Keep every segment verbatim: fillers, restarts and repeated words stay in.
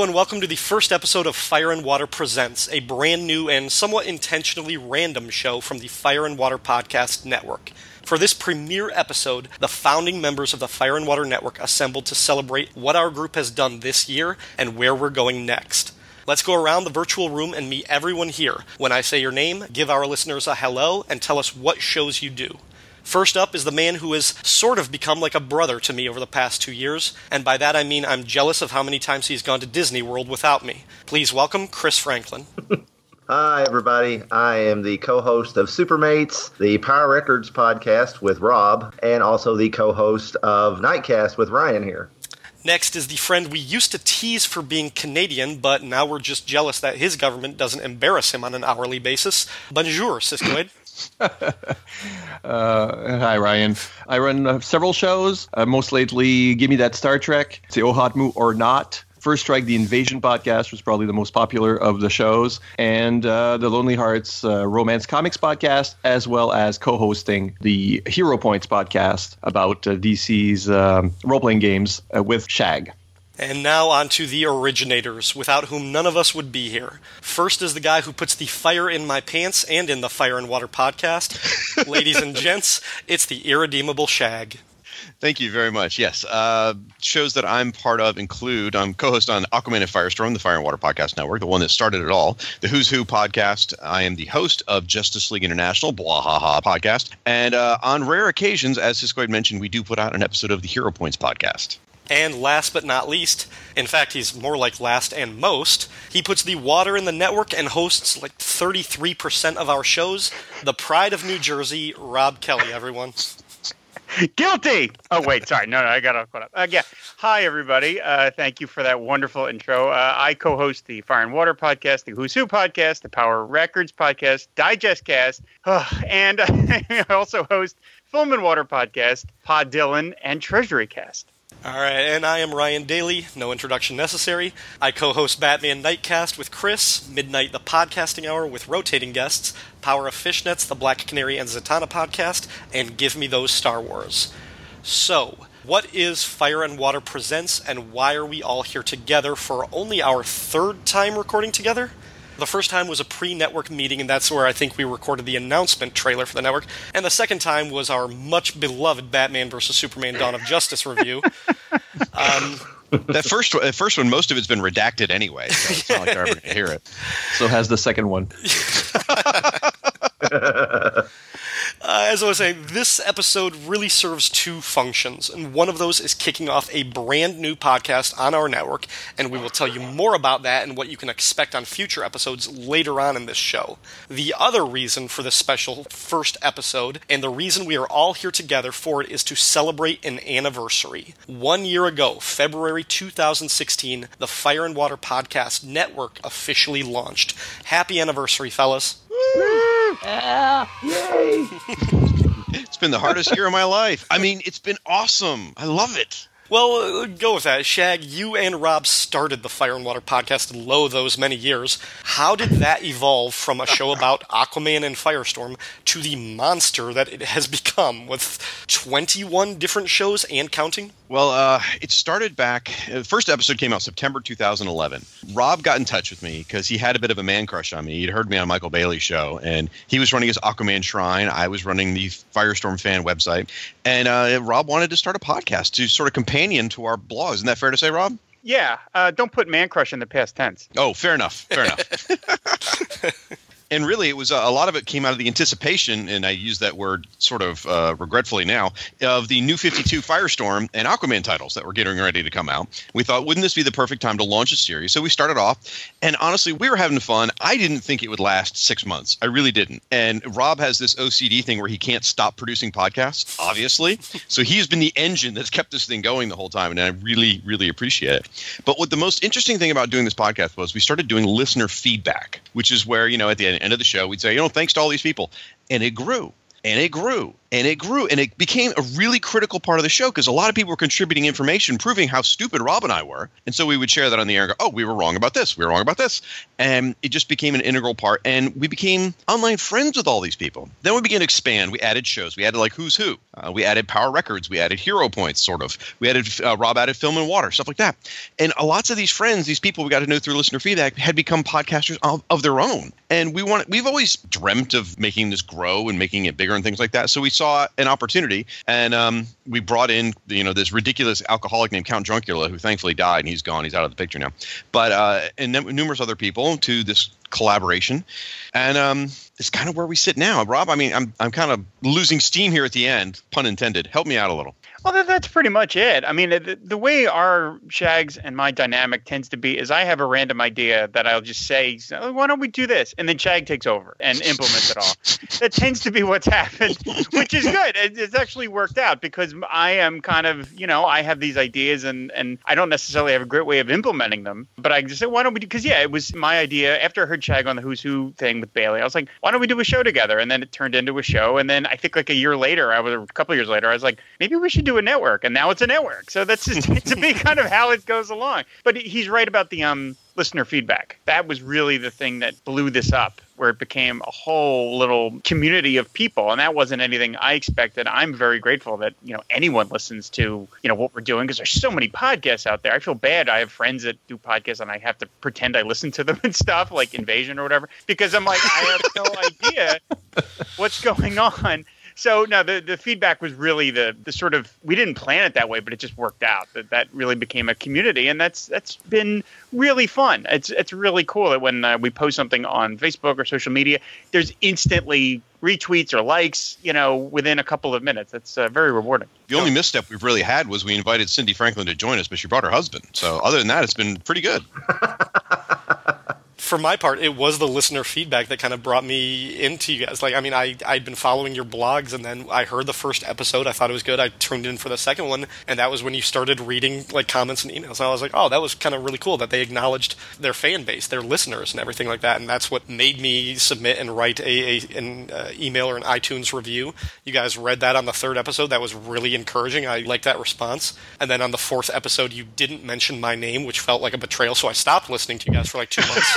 and welcome to the first episode of Fire and Water Presents, a brand new and somewhat intentionally random show from the Fire and Water Podcast Network. For this premiere episode, the founding members of the Fire and Water Network assembled to celebrate what our group has done this year and where we're going next. Let's go around the virtual room and meet everyone here. When I say your name, give our listeners a hello and tell us what shows you do. First up is the man who has sort of become like a brother to me over the past two years, and by that I mean I'm jealous of how many times he's gone to Disney World without me. Please welcome Chris Franklin. Hi, everybody. I am the co-host of Supermates, the Power Records podcast with Rob, and also the co-host of Nightcast with Ryan here. Next is the friend we used to tease for being Canadian, but now we're just jealous that his government doesn't embarrass him on an hourly basis. Bonjour, Siskoid. uh, hi, Ryan. I run uh, several shows. Uh, most lately, Give Me That Star Trek, C'est Au Hot Moo or Not. First Strike, the Invasion podcast, was probably the most popular of the shows. And uh, the Lonely Hearts uh, Romance Comics podcast, as well as co-hosting the Hero Points podcast about uh, D C's um, role-playing games uh, with Shag. And now on to the originators, without whom none of us would be here. First is the guy who puts the fire in my pants and in the Fire and Water podcast. Ladies and gents, it's the irredeemable Shag. Thank you very much. Yes. Uh, shows that I'm part of include, I'm co-host on Aquaman and Firestorm, the Fire and Water Podcast Network, the one that started it all, the Who's Who podcast. I am the host of Justice League International, blah, ha, ha, podcast. And uh, on rare occasions, as Siskoid mentioned, we do put out an episode of the Hero Points podcast. And last but not least, in fact, he's more like last and most, he puts the water in the network and hosts like thirty-three percent of our shows. The pride of New Jersey, Rob Kelly, everyone. Guilty! Oh, wait, sorry. No, no, I got all caught up. Uh, yeah. Hi, everybody. Uh, thank you for that wonderful intro. Uh, I co-host the Fire and Water podcast, the Who's Who podcast, the Power Records podcast, Digestcast, uh, and I also host Film and Water podcast, Pod Dylan, and Treasury Cast. All right, and I am Ryan Daly, no introduction necessary. I co-host Batman Nightcast with Chris, Midnight the Podcasting Hour with rotating guests, Power of Fishnets, the Black Canary and Zatanna podcast, and Give Me Those Star Wars. So, what is Fire and Water Presents, and why are we all here together for only our third time recording together? The first time was a pre-network meeting, and that's where I think we recorded the announcement trailer for the network. And the second time was our much-beloved Batman versus Superman Dawn of Justice review. Um, that first that first one, most of it's been redacted anyway, so it's not like they're ever going to hear it. So has the second one. Uh, as I was saying, this episode really serves two functions, and one of those is kicking off a brand new podcast on our network, and we will tell you more about that and what you can expect on future episodes later on in this show. The other reason for this special first episode, and the reason we are all here together for it, is to celebrate an anniversary. One year ago, February two thousand sixteen, the Fire and Water Podcast Network officially launched. Happy anniversary, fellas. Yeah. Yay! It's been the hardest year of my life. I mean, it's been awesome. I love it. Well, uh, go with that. Shag, you and Rob started the Fire and Water podcast lo those many years. How did that evolve from a show about Aquaman and Firestorm to the monster that it has become with twenty-one different shows and counting? Well, uh, it started back, the first episode came out September two thousand eleven. Rob got in touch with me because he had a bit of a man crush on me. He'd heard me on Michael Bailey's show, and he was running his Aquaman Shrine. I was running the Firestorm fan website. And uh, Rob wanted to start a podcast to sort of companion to our blogs. Isn't that fair to say, Rob? Yeah. Uh, don't put man crush in the past tense. Oh, fair enough. Fair enough. And really, it was uh, a lot of it came out of the anticipation, and I use that word sort of uh, regretfully now, of the New fifty-two Firestorm and Aquaman titles that were getting ready to come out. We thought, wouldn't this be the perfect time to launch a series? So we started off, and honestly, we were having fun. I didn't think it would last six months. I really didn't. And Rob has this O C D thing where he can't stop producing podcasts, obviously. So he's been the engine that's kept this thing going the whole time, and I really, really appreciate it. But what the most interesting thing about doing this podcast was we started doing listener feedback, which is where, you know, at the end of the show, we'd say, you know, thanks to all these people. And it grew. And it grew. And it grew, and it became a really critical part of the show because a lot of people were contributing information proving how stupid Rob and I were. And so we would share that on the air and go, oh, we were wrong about this. We were wrong about this. And it just became an integral part. And we became online friends with all these people. Then we began to expand. We added shows. We added like Who's Who. Uh, we added Power Records. We added Hero Points, sort of. We added, uh, Rob added Film and Water, stuff like that. And uh, lots of these friends, these people we got to know through listener feedback had become podcasters of, of their own. And we want, we've always dreamt of making this grow and making it bigger and things like that. So we saw an opportunity. And um, we brought in, you know, this ridiculous alcoholic named Count Druncula, who thankfully died, and he's gone. He's out of the picture now. But uh, and then numerous other people to this collaboration, and um, it's kind of where we sit now. Rob, I mean, I'm I'm kind of losing steam here at the end, pun intended. Help me out a little. Well, that, that's pretty much it. I mean, the, the way our Shags and my dynamic tends to be is I have a random idea that I'll just say, oh, why don't we do this? And then Shag takes over and implements it all. That tends to be what's happened, which is good. It, it's actually worked out because I am kind of, you know, I have these ideas and, and I don't necessarily have a great way of implementing them. But I just say, why don't we do, because, yeah, it was my idea. After I heard Shag on the Who's Who thing with Bailey, I was like, why don't we do a show together? And then it turned into a show. And then I think like a year later, I was a couple of years later, I was like, maybe we should do a network, and now it's a network. So that's just to be kind of how it goes along. But he's right about the um listener feedback. That was really the thing that blew this up, where it became a whole little community of people, and that wasn't anything I expected. I'm very grateful that, you know, anyone listens to, you know, what we're doing, because there's so many podcasts out there. I feel bad. I have friends that do podcasts and I have to pretend I listen to them and stuff, like Invasion or whatever, because I'm like, I have no idea what's going on. So no, the, the feedback was really the the sort of, we didn't plan it that way, but it just worked out. That that really became a community, and that's that's been really fun. It's it's really cool that when uh, we post something on Facebook or social media, there's instantly retweets or likes, you know, within a couple of minutes. It's uh, very rewarding. The only misstep we've really had was we invited Cindy Franklin to join us, but she brought her husband. So other than that, it's been pretty good. For my part, it was the listener feedback that kind of brought me into you guys. Like, I mean, I, I'd been following your blogs, and then I heard the first episode. I thought it was good. I tuned in for the second one, and that was when you started reading, like, comments and emails. And I was like, oh, that was kind of really cool that they acknowledged their fan base, their listeners, and everything like that. And that's what made me submit and write a, a an uh, email or an iTunes review. You guys read that on the third episode. That was really encouraging. I liked that response. And then on the fourth episode, you didn't mention my name, which felt like a betrayal, so I stopped listening to you guys for like two months.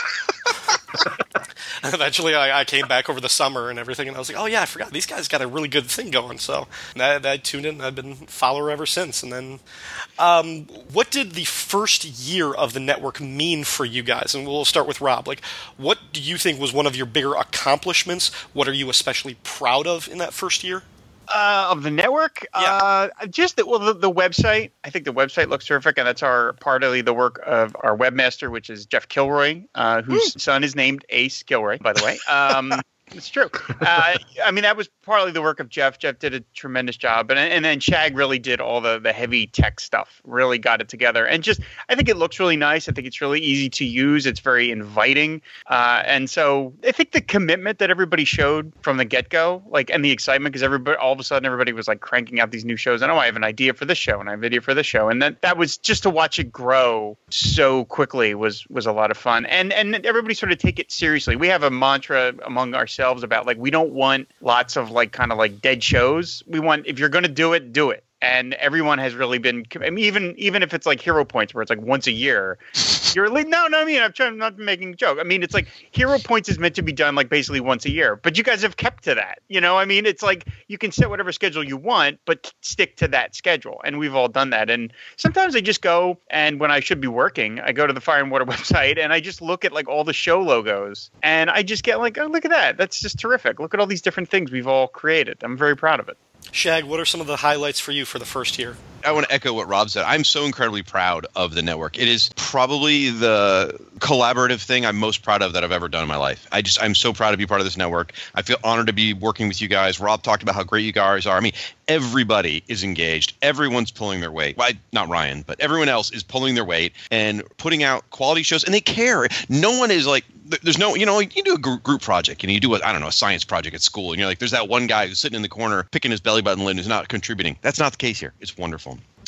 Eventually, I, I came back over the summer and everything, and I was like, oh, yeah, I forgot. These guys got a really good thing going. So I, I tuned in. I've been a follower ever since. And then um, what did the first year of the network mean for you guys? And we'll start with Rob. Like, what do you think was one of your bigger accomplishments? What are you especially proud of in that first year? Uh, of the network? Yeah. Uh, just the, well, the, the website. I think the website looks terrific, and that's our partly the work of our webmaster, which is Jeff Kilroy, uh, whose son is named Ace Kilroy, by the way. Um, it's true. Uh, I mean, that was partly the work of Jeff. Jeff did a tremendous job. And, and then Shag really did all the, the heavy tech stuff, really got it together. And just, I think it looks really nice. I think it's really easy to use. It's very inviting. Uh, and so I think the commitment that everybody showed from the get-go, like, and the excitement, because everybody, all of a sudden everybody was like cranking out these new shows. I know I have an idea for this show and I have an idea for this show. And that, that was just to watch it grow so quickly was, was a lot of fun. And, and everybody sort of take it seriously. We have a mantra among ourselves about, like, we don't want lots of like kind of like dead shows. We want, if you're going to do it, do it. And everyone has really been, I mean, even even if it's like Hero Points where it's like once a year, you're like, no, no, I mean, I'm trying, I'm not making a joke. I mean, it's like Hero Points is meant to be done like basically once a year, but you guys have kept to that. You know, I mean, it's like you can set whatever schedule you want, but stick to that schedule. And we've all done that. And sometimes I just go, and when I should be working, I go to the Fire and Water website and I just look at like all the show logos, and I just get like, oh, look at that. That's just terrific. Look at all these different things we've all created. I'm very proud of it. Shag, what are some of the highlights for you for the first year? I want to echo what Rob said. I'm so incredibly proud of the network. It is probably the collaborative thing I'm most proud of that I've ever done in my life. I just, I'm so proud to be part of this network. I feel honored to be working with you guys. Rob talked about how great you guys are. I mean, everybody is engaged. Everyone's pulling their weight. Well, not Ryan, but everyone else is pulling their weight and putting out quality shows, and they care. No one is like, there's no, you know, you do a group project and you do, a, I don't know, a science project at school, and you're like, there's that one guy who's sitting in the corner picking his belly button lid and who's not contributing. That's not the case here. It's wonderful.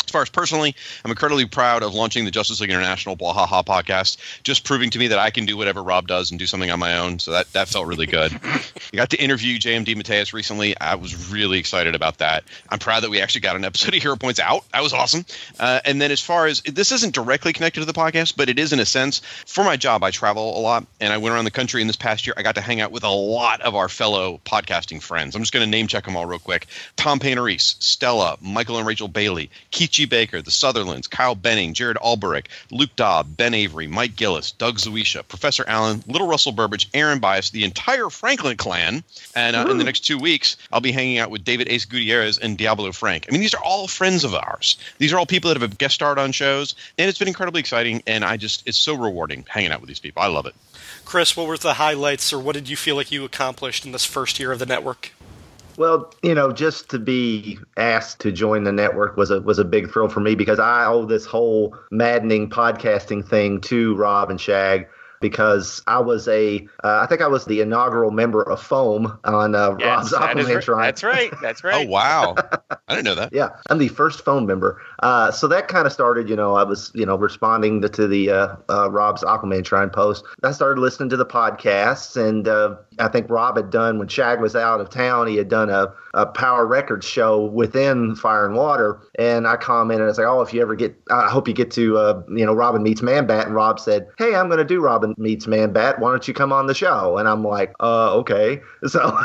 As far as personally, I'm incredibly proud of launching the Justice League International Bwahaha podcast, just proving to me that I can do whatever Rob does and do something on my own. So that, that felt really good. I got to interview J M D Mateus recently. I was really excited about that. I'm proud that we actually got an episode of Hero Points out. That was awesome. Uh, and then as far as this isn't directly connected to the podcast, but it is in a sense. For my job, I travel a lot, and I went around the country. In this past year, I got to hang out with a lot of our fellow podcasting friends. I'm just going to name check them all real quick. Tom Painter-Reese, Stella, Michael and Rachel Bailey, Keith G. Baker, the Sutherlands, Kyle Benning, Jared Alberic, Luke Dobb, Ben Avery, Mike Gillis, Doug Zawisha, Professor Allen, Little Russell Burbage, Aaron Bias, the entire Franklin clan. And uh, in the next two weeks, I'll be hanging out with David Ace Gutierrez and Diablo Frank. I mean, these are all friends of ours. These are all people that have guest starred on shows, and it's been incredibly exciting, and I just, it's so rewarding hanging out with these people. I love it. Chris, what were the highlights, or what did you feel like you accomplished in this first year of the network? Well, you know, just to be asked to join the network was a was a big thrill for me, because I owe this whole maddening podcasting thing to Rob and Shag. Because I was a, uh, I think I was the inaugural member of Foam on uh, yes, Rob's Aquaman Shrine. That's right. That's right. Oh, wow. I didn't know that. Yeah, I'm the first Foam member. Uh, so that kind of started, you know, I was, you know, responding to, to the uh, uh, Rob's Aquaman Shrine post. I started listening to the podcasts, and uh, I think Rob had done, when Shag was out of town, he had done a, a Power Records show within Fire and Water. And I commented, I was like, oh, if you ever get, I hope you get to, uh, you know, Robin Meets Man Bat. And Rob said, hey, I'm going to do Robin Meets Man Bat. Why don't you come on the show? And I'm like, uh, okay. So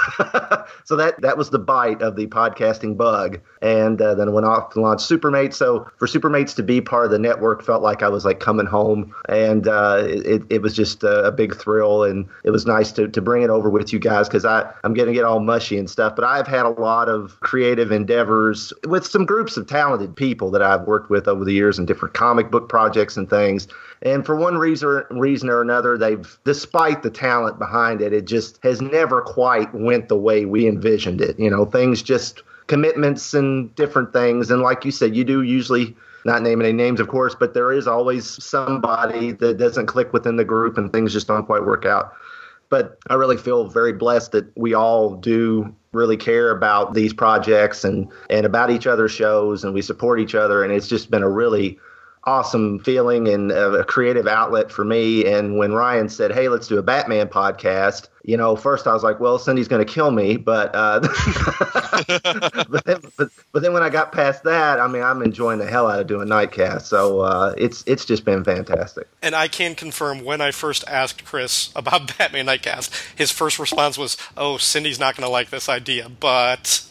so that, that was the bite of the podcasting bug. And uh, then I went off to launch Supermates. So for Supermates to be part of the network felt like I was like coming home. And uh, it, it was just a, a big thrill. And it was nice to, to bring it over with you guys, because I'm going to get all mushy and stuff. But I've had a lot of creative endeavors with some groups of talented people that I've worked with over the years in different comic book projects and things. And for one reason, reason or another, they've, despite the talent behind it, it just has never quite went the way we envisioned it. You know, things just, commitments and different things. And like you said, you do usually, not name any names, of course, but there is always somebody that doesn't click within the group and things just don't quite work out. But I really feel very blessed that we all do really care about these projects and, and about each other's shows, and we support each other. And it's just been a really awesome feeling and a creative outlet for me. And when Ryan said, hey, let's do a Batman podcast, you know, first I was like, well, Cindy's going to kill me. But, uh, but, then, but, but then when I got past that, I mean, I'm enjoying the hell out of doing Nightcast. So uh, it's it's just been fantastic. And I can confirm, when I first asked Chris about Batman Nightcast, his first response was, oh, Cindy's not going to like this idea. But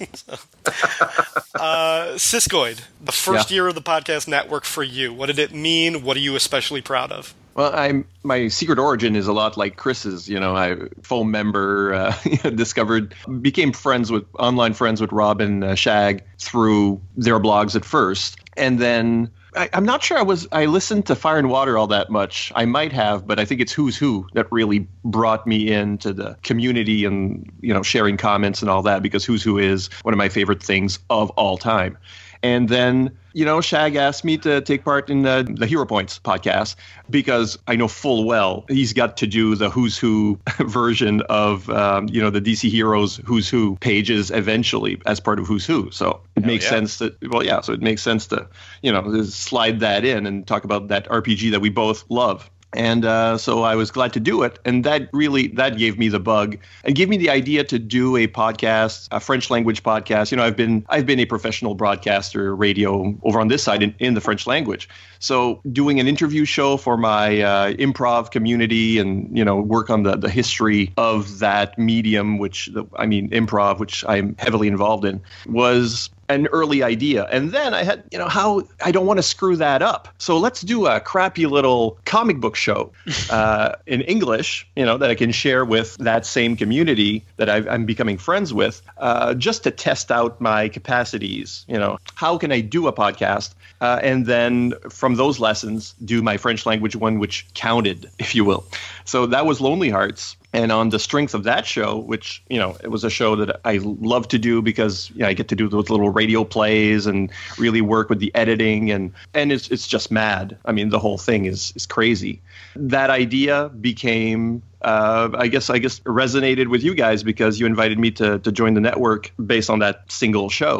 uh, Siskoid, the first yeah. year of the podcast network for you, what did it mean? What are you especially proud of? Well, I'm my secret origin is a lot like Chris's. You know, I Foam member, uh, discovered, became friends with online friends with Rob and uh, Shag through their blogs at first, and then I, I'm not sure I was I listened to Fire and Water all that much. I might have, but I think it's Who's Who that really brought me into the community and, you know, sharing comments and all that, because Who's Who is one of my favorite things of all time. And then, you know, Shag asked me to take part in the, the Hero Points podcast, because I know full well he's got to do the Who's Who version of, um, you know, the D C Heroes Who's Who pages eventually as part of Who's Who. So it Hell makes yeah. sense that, well, yeah, so it makes sense to, you know, slide that in and talk about that R P G that we both love. And uh, so I was glad to do it. And that really, that gave me the bug and gave me the idea to do a podcast, a French language podcast. You know, I've been I've been a professional broadcaster, radio over on this side in, in the French language. So doing an interview show for my uh, improv community and, you know, work on the, the history of that medium, which, the, I mean, improv, which I'm heavily involved in, was an early idea. And then I had, you know, how I don't want to screw that up. So let's do a crappy little comic book show uh, in English, you know, that I can share with that same community that I've, I'm becoming friends with, uh, just to test out my capacities. You know, how can I do a podcast? Uh, and then from those lessons, do my French language one, which counted, if you will. So that was Lonely Hearts. And on the strength of that show, which, you know, it was a show that I love to do because, you know, I get to do those little radio plays and really work with the editing, and and it's it's just mad. I mean, the whole thing is is crazy. That idea became, uh, I guess, I guess resonated with you guys because you invited me to to join the network based on that single show.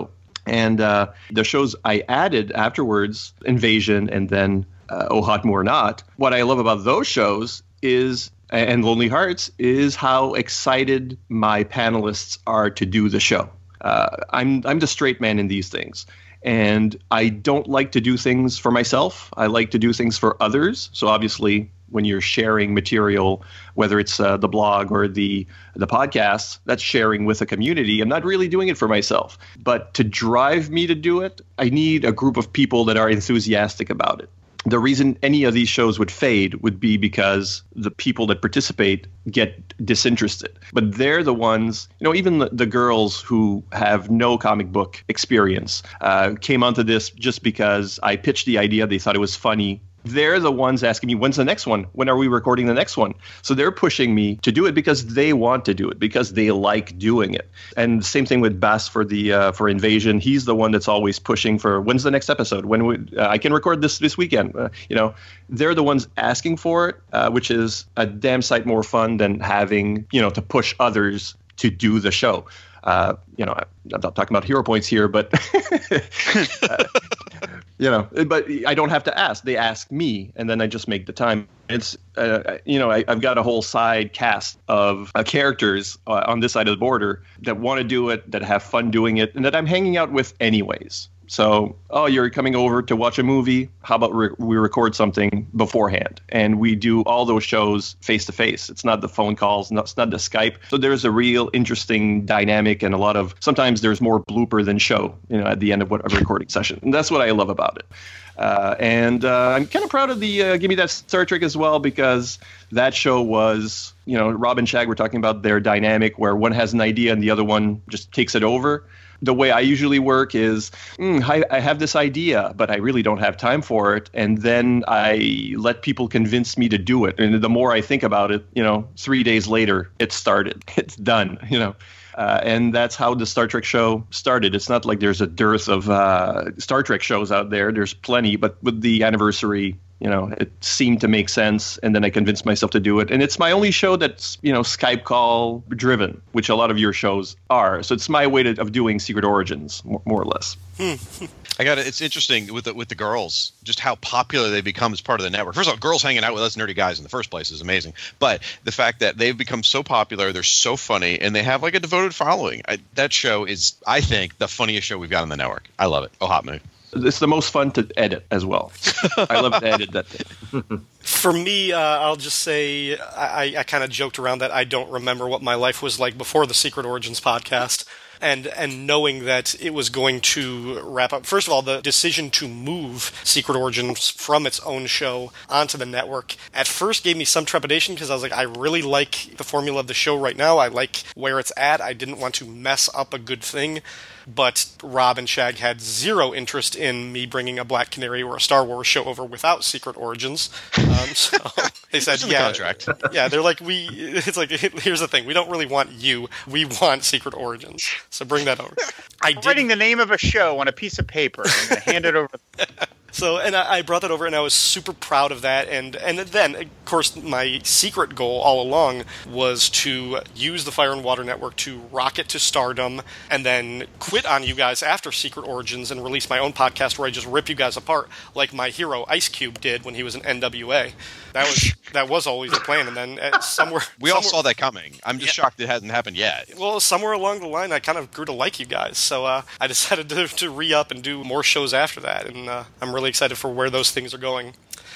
And uh, the shows I added afterwards, Invasion and then uh, Oh Hot Mu or Not, what I love about those shows is, and Lonely Hearts, is how excited my panelists are to do the show. Uh, I'm I'm the straight man in these things. And I don't like to do things for myself. I like to do things for others. So obviously, when you're sharing material, whether it's uh, the blog or the the podcast, that's sharing with a community. I'm not really doing it for myself. But to drive me to do it, I need a group of people that are enthusiastic about it. The reason any of these shows would fade would be because the people that participate get disinterested. But they're the ones, you know, even the, the girls who have no comic book experience uh, came onto this just because I pitched the idea. They thought it was funny. They're the ones asking me, when's the next one? When are we recording the next one? So they're pushing me to do it because they want to do it, because they like doing it. And same thing with Bass for the uh, for Invasion. He's the one that's always pushing for, when's the next episode? When we, uh, I can record this this weekend. Uh, you know, they're the ones asking for it, uh, which is a damn sight more fun than having, you know, to push others to do the show. Uh, you know, I'm not talking about hero points here, but uh, you know, but I don't have to ask. They ask me, and then I just make the time. It's, uh, you know, I, I've got a whole side cast of uh, characters uh, on this side of the border that want to do it, that have fun doing it, and that I'm hanging out with anyways. So, oh, you're coming over to watch a movie? How about re- we record something beforehand? And we do all those shows face-to-face. It's not the phone calls. No, it's not the Skype. So there's a real interesting dynamic, and a lot of, sometimes there's more blooper than show, you know, at the end of what, a recording session. And that's what I love about it. Uh, and uh, I'm kind of proud of the uh, Give Me That Star Trek as well, because that show was, you know, Rob and Shag were talking about their dynamic where one has an idea and the other one just takes it over. The way I usually work is, mm, I, I have this idea, but I really don't have time for it. And then I let people convince me to do it. And the more I think about it, you know, three days later, it started. It's done, you know. Uh, and that's how the Star Trek show started. It's not like there's a dearth of uh, Star Trek shows out there. There's plenty. But with the anniversary, you know, it seemed to make sense, and then I convinced myself to do it. And it's my only show that's, you know, Skype call driven, which a lot of your shows are. So it's my way to, of doing Secret Origins, more, more or less. I got it. It's interesting with the, with the girls, just how popular they become as part of the network. First of all, girls hanging out with us nerdy guys in the first place is amazing. But the fact that they've become so popular, they're so funny, and they have like a devoted following. I, that show is, I think, the funniest show we've got on the network. I love it. Oh, Hot Mu. It's the most fun to edit as well. I love to edit that thing. For me, uh, I'll just say I, I kind of joked around that I don't remember what my life was like before the Secret Origins podcast. And and knowing that it was going to wrap up. First of all, the decision to move Secret Origins from its own show onto the network at first gave me some trepidation because I was like, I really like the formula of the show right now. I like where it's at. I didn't want to mess up a good thing. But Rob and Shag had zero interest in me bringing a Black Canary or a Star Wars show over without Secret Origins. Um, so they said, the yeah, contract. yeah, they're like, we, it's like, here's the thing. We don't really want you. We want Secret Origins. So bring that over. I I'm did, writing the name of a show on a piece of paper. I'm going to hand it over. So, and I, I brought that over, and I was super proud of that. And, and then, of course, my secret goal all along was to use the Fire and Water Network to rocket to stardom and then quit on you guys after Secret Origins and release my own podcast where I just rip you guys apart like my hero Ice Cube did when he was in N W A. That was that was always the plan. And then uh, somewhere... We all somewhere, saw that coming. I'm just Yeah. shocked it hasn't happened yet. Well, somewhere along the line, I kind of grew to like you guys. So uh, I decided to, to re-up and do more shows after that. And uh, I'm really excited for where those things are going.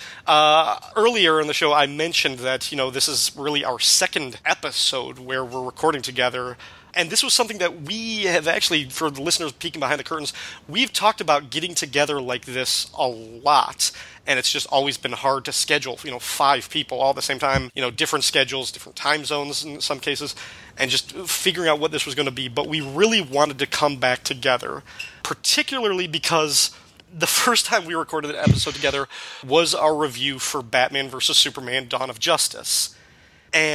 Uh, earlier in the show, I mentioned that, you know, this is really our second episode where we're recording together. And this was something that we have actually, for the listeners peeking behind the curtains, we've talked about getting together like this a lot. And it's just always been hard to schedule, you know, five people all at the same time, you know, different schedules, different time zones in some cases, and just figuring out what this was going to be. But we really wanted to come back together, particularly because the first time we recorded an episode together was our review for Batman versus Superman Dawn of Justice. And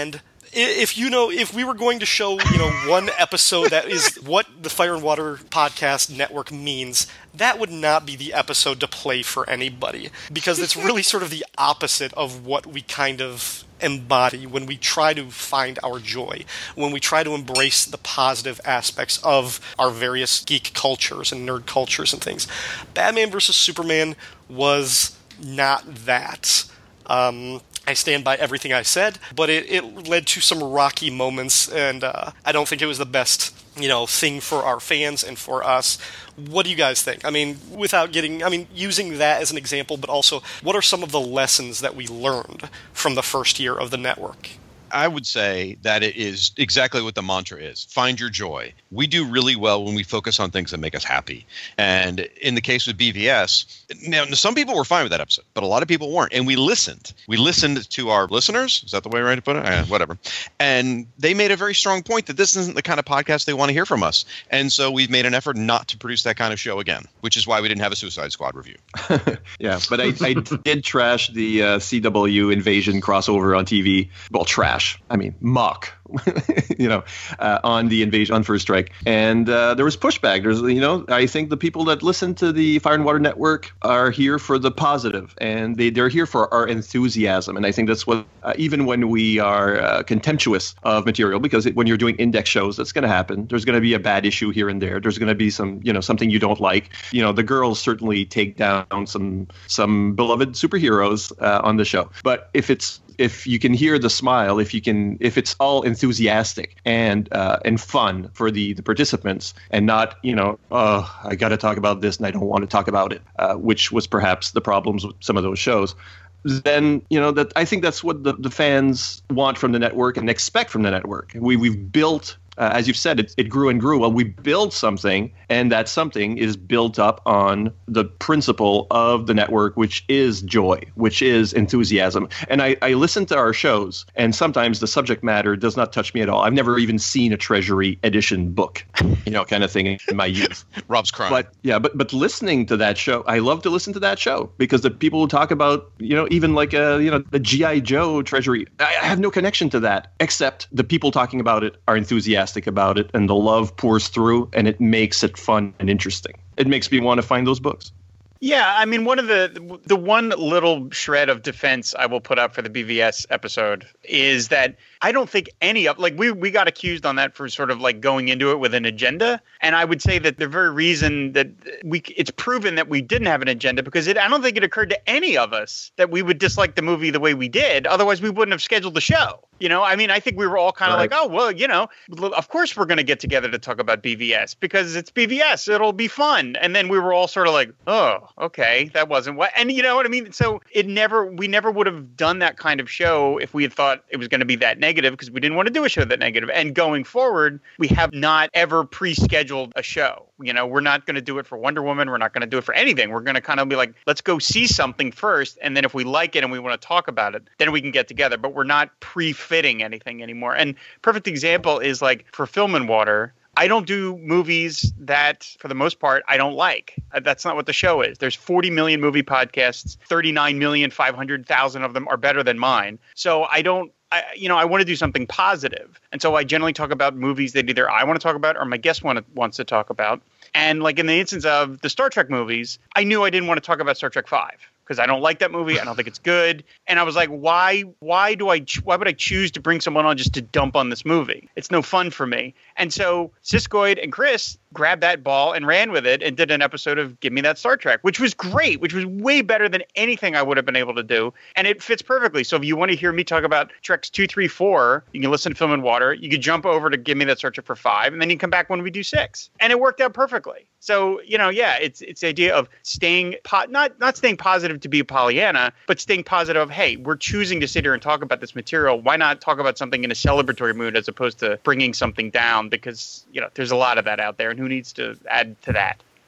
if you know, if we were going to show, you know, one episode that is what the Fire and Water Podcast Network means, that would not be the episode to play for anybody, because it's really sort of the opposite of what we kind of embody when we try to find our joy, when we try to embrace the positive aspects of our various geek cultures and nerd cultures and things. Batman versus Superman was not that. Um, I stand by everything I said, but it, it led to some rocky moments, and uh, I don't think it was the best, you know, thing for our fans and for us. What do you guys think? I mean, without getting, I mean, using that as an example, but also, what are some of the lessons that we learned from the first year of the network? I would say that it is exactly what the mantra is. Find your joy. We do really well when we focus on things that make us happy. And in the case with B V S, now some people were fine with that episode, but a lot of people weren't. And we listened. We listened to our listeners. Is that the way right to put it? Uh, whatever. And they made a very strong point that this isn't the kind of podcast they want to hear from us. And so we've made an effort not to produce that kind of show again, which is why we didn't have a Suicide Squad review. Yeah, but I, I did trash the uh, C W Invasion crossover on T V. Well, trash. I mean, mock, you know, uh, on the Invasion, on First Strike. And uh, there was pushback. There's, you know, I think the people that listen to the Fire and Water Network are here for the positive, and they, they're here for our enthusiasm. And I think that's what, uh, even when we are uh, contemptuous of material, because it, when you're doing index shows, that's going to happen. There's going to be a bad issue here and there. There's going to be some, you know, something you don't like. You know, the girls certainly take down some, some beloved superheroes uh, on the show. But if it's, if you can hear the smile, if you can, if it's all enthusiastic and uh, and fun for the, the participants, and not, you know, oh, I got to talk about this and I don't want to talk about it, uh, which was perhaps the problems with some of those shows, then, you know, that I think that's what the, the fans want from the network and expect from the network. We we've built. Uh, as you've said, it, it grew and grew. Well, we build something, and that something is built up on the principle of the network, which is joy, which is enthusiasm. And I, I listen to our shows, and sometimes the subject matter does not touch me at all. I've never even seen a Treasury edition book, you know, kind of thing in my youth. Rob's crying. But yeah, but but listening to that show, I love to listen to that show, because the people who talk about, you know, even like uh, you know, the G I Joe Treasury, I, I have no connection to that, except the people talking about it are enthusiastic about it, and the love pours through, and it makes it fun and interesting. It makes me want to find those books. Yeah, I mean, one of the the one little shred of defense I will put up for the B V S episode is that I don't think any of, like, we we got accused on that for sort of like going into it with an agenda, and I would say that the very reason that we it's proven that we didn't have an agenda, because it I don't think it occurred to any of us that we would dislike the movie the way we did. Otherwise, we wouldn't have scheduled the show. You know, I mean, I think we were all kind of Right. like, oh, well, you know, of course we're going to get together to talk about B V S because it's B V S. It'll be fun. And then we were all sort of like, oh, okay, that wasn't what. And you know what I mean? So it never, we never would have done that kind of show if we had thought it was going to be that negative, because we didn't want to do a show that negative. And going forward, we have not ever pre-scheduled a show. You know, we're not going to do it for Wonder Woman. We're not going to do it for anything. We're going to kind of be like, let's go see something first. And then if we like it and we want to talk about it, then we can get together. But we're not pre-fitting anything anymore. And perfect example is like for Film and Water, I don't do movies that, for the most part, I don't like. That's not what the show is. There's forty million movie podcasts. thirty-nine million five hundred thousand of them are better than mine. So I don't, I, you know, I want to do something positive. And so I generally talk about movies that either I want to talk about or my guest want to, wants to talk about. And like in the instance of the Star Trek movies, I knew I didn't want to talk about Star Trek five. Because I don't like that movie. I don't think it's good. And I was like, why why do I why would I choose to bring someone on just to dump on this movie? It's no fun for me. And so Siskoid and Chris grabbed that ball and ran with it and did an episode of Give Me That Star Trek, which was great, which was way better than anything I would have been able to do. And it fits perfectly. So if you want to hear me talk about Treks two, three, four, you can listen to Film and Water. You could jump over to Give Me That Star Trek for five, and then you can come back when we do six. And it worked out perfectly. So, you know, yeah, it's it's the idea of staying, po- not not staying positive to be a Pollyanna, but staying positive of, hey, we're choosing to sit here and talk about this material. Why not talk about something in a celebratory mood as opposed to bringing something down? Because, you know, there's a lot of that out there, and who needs to add to that?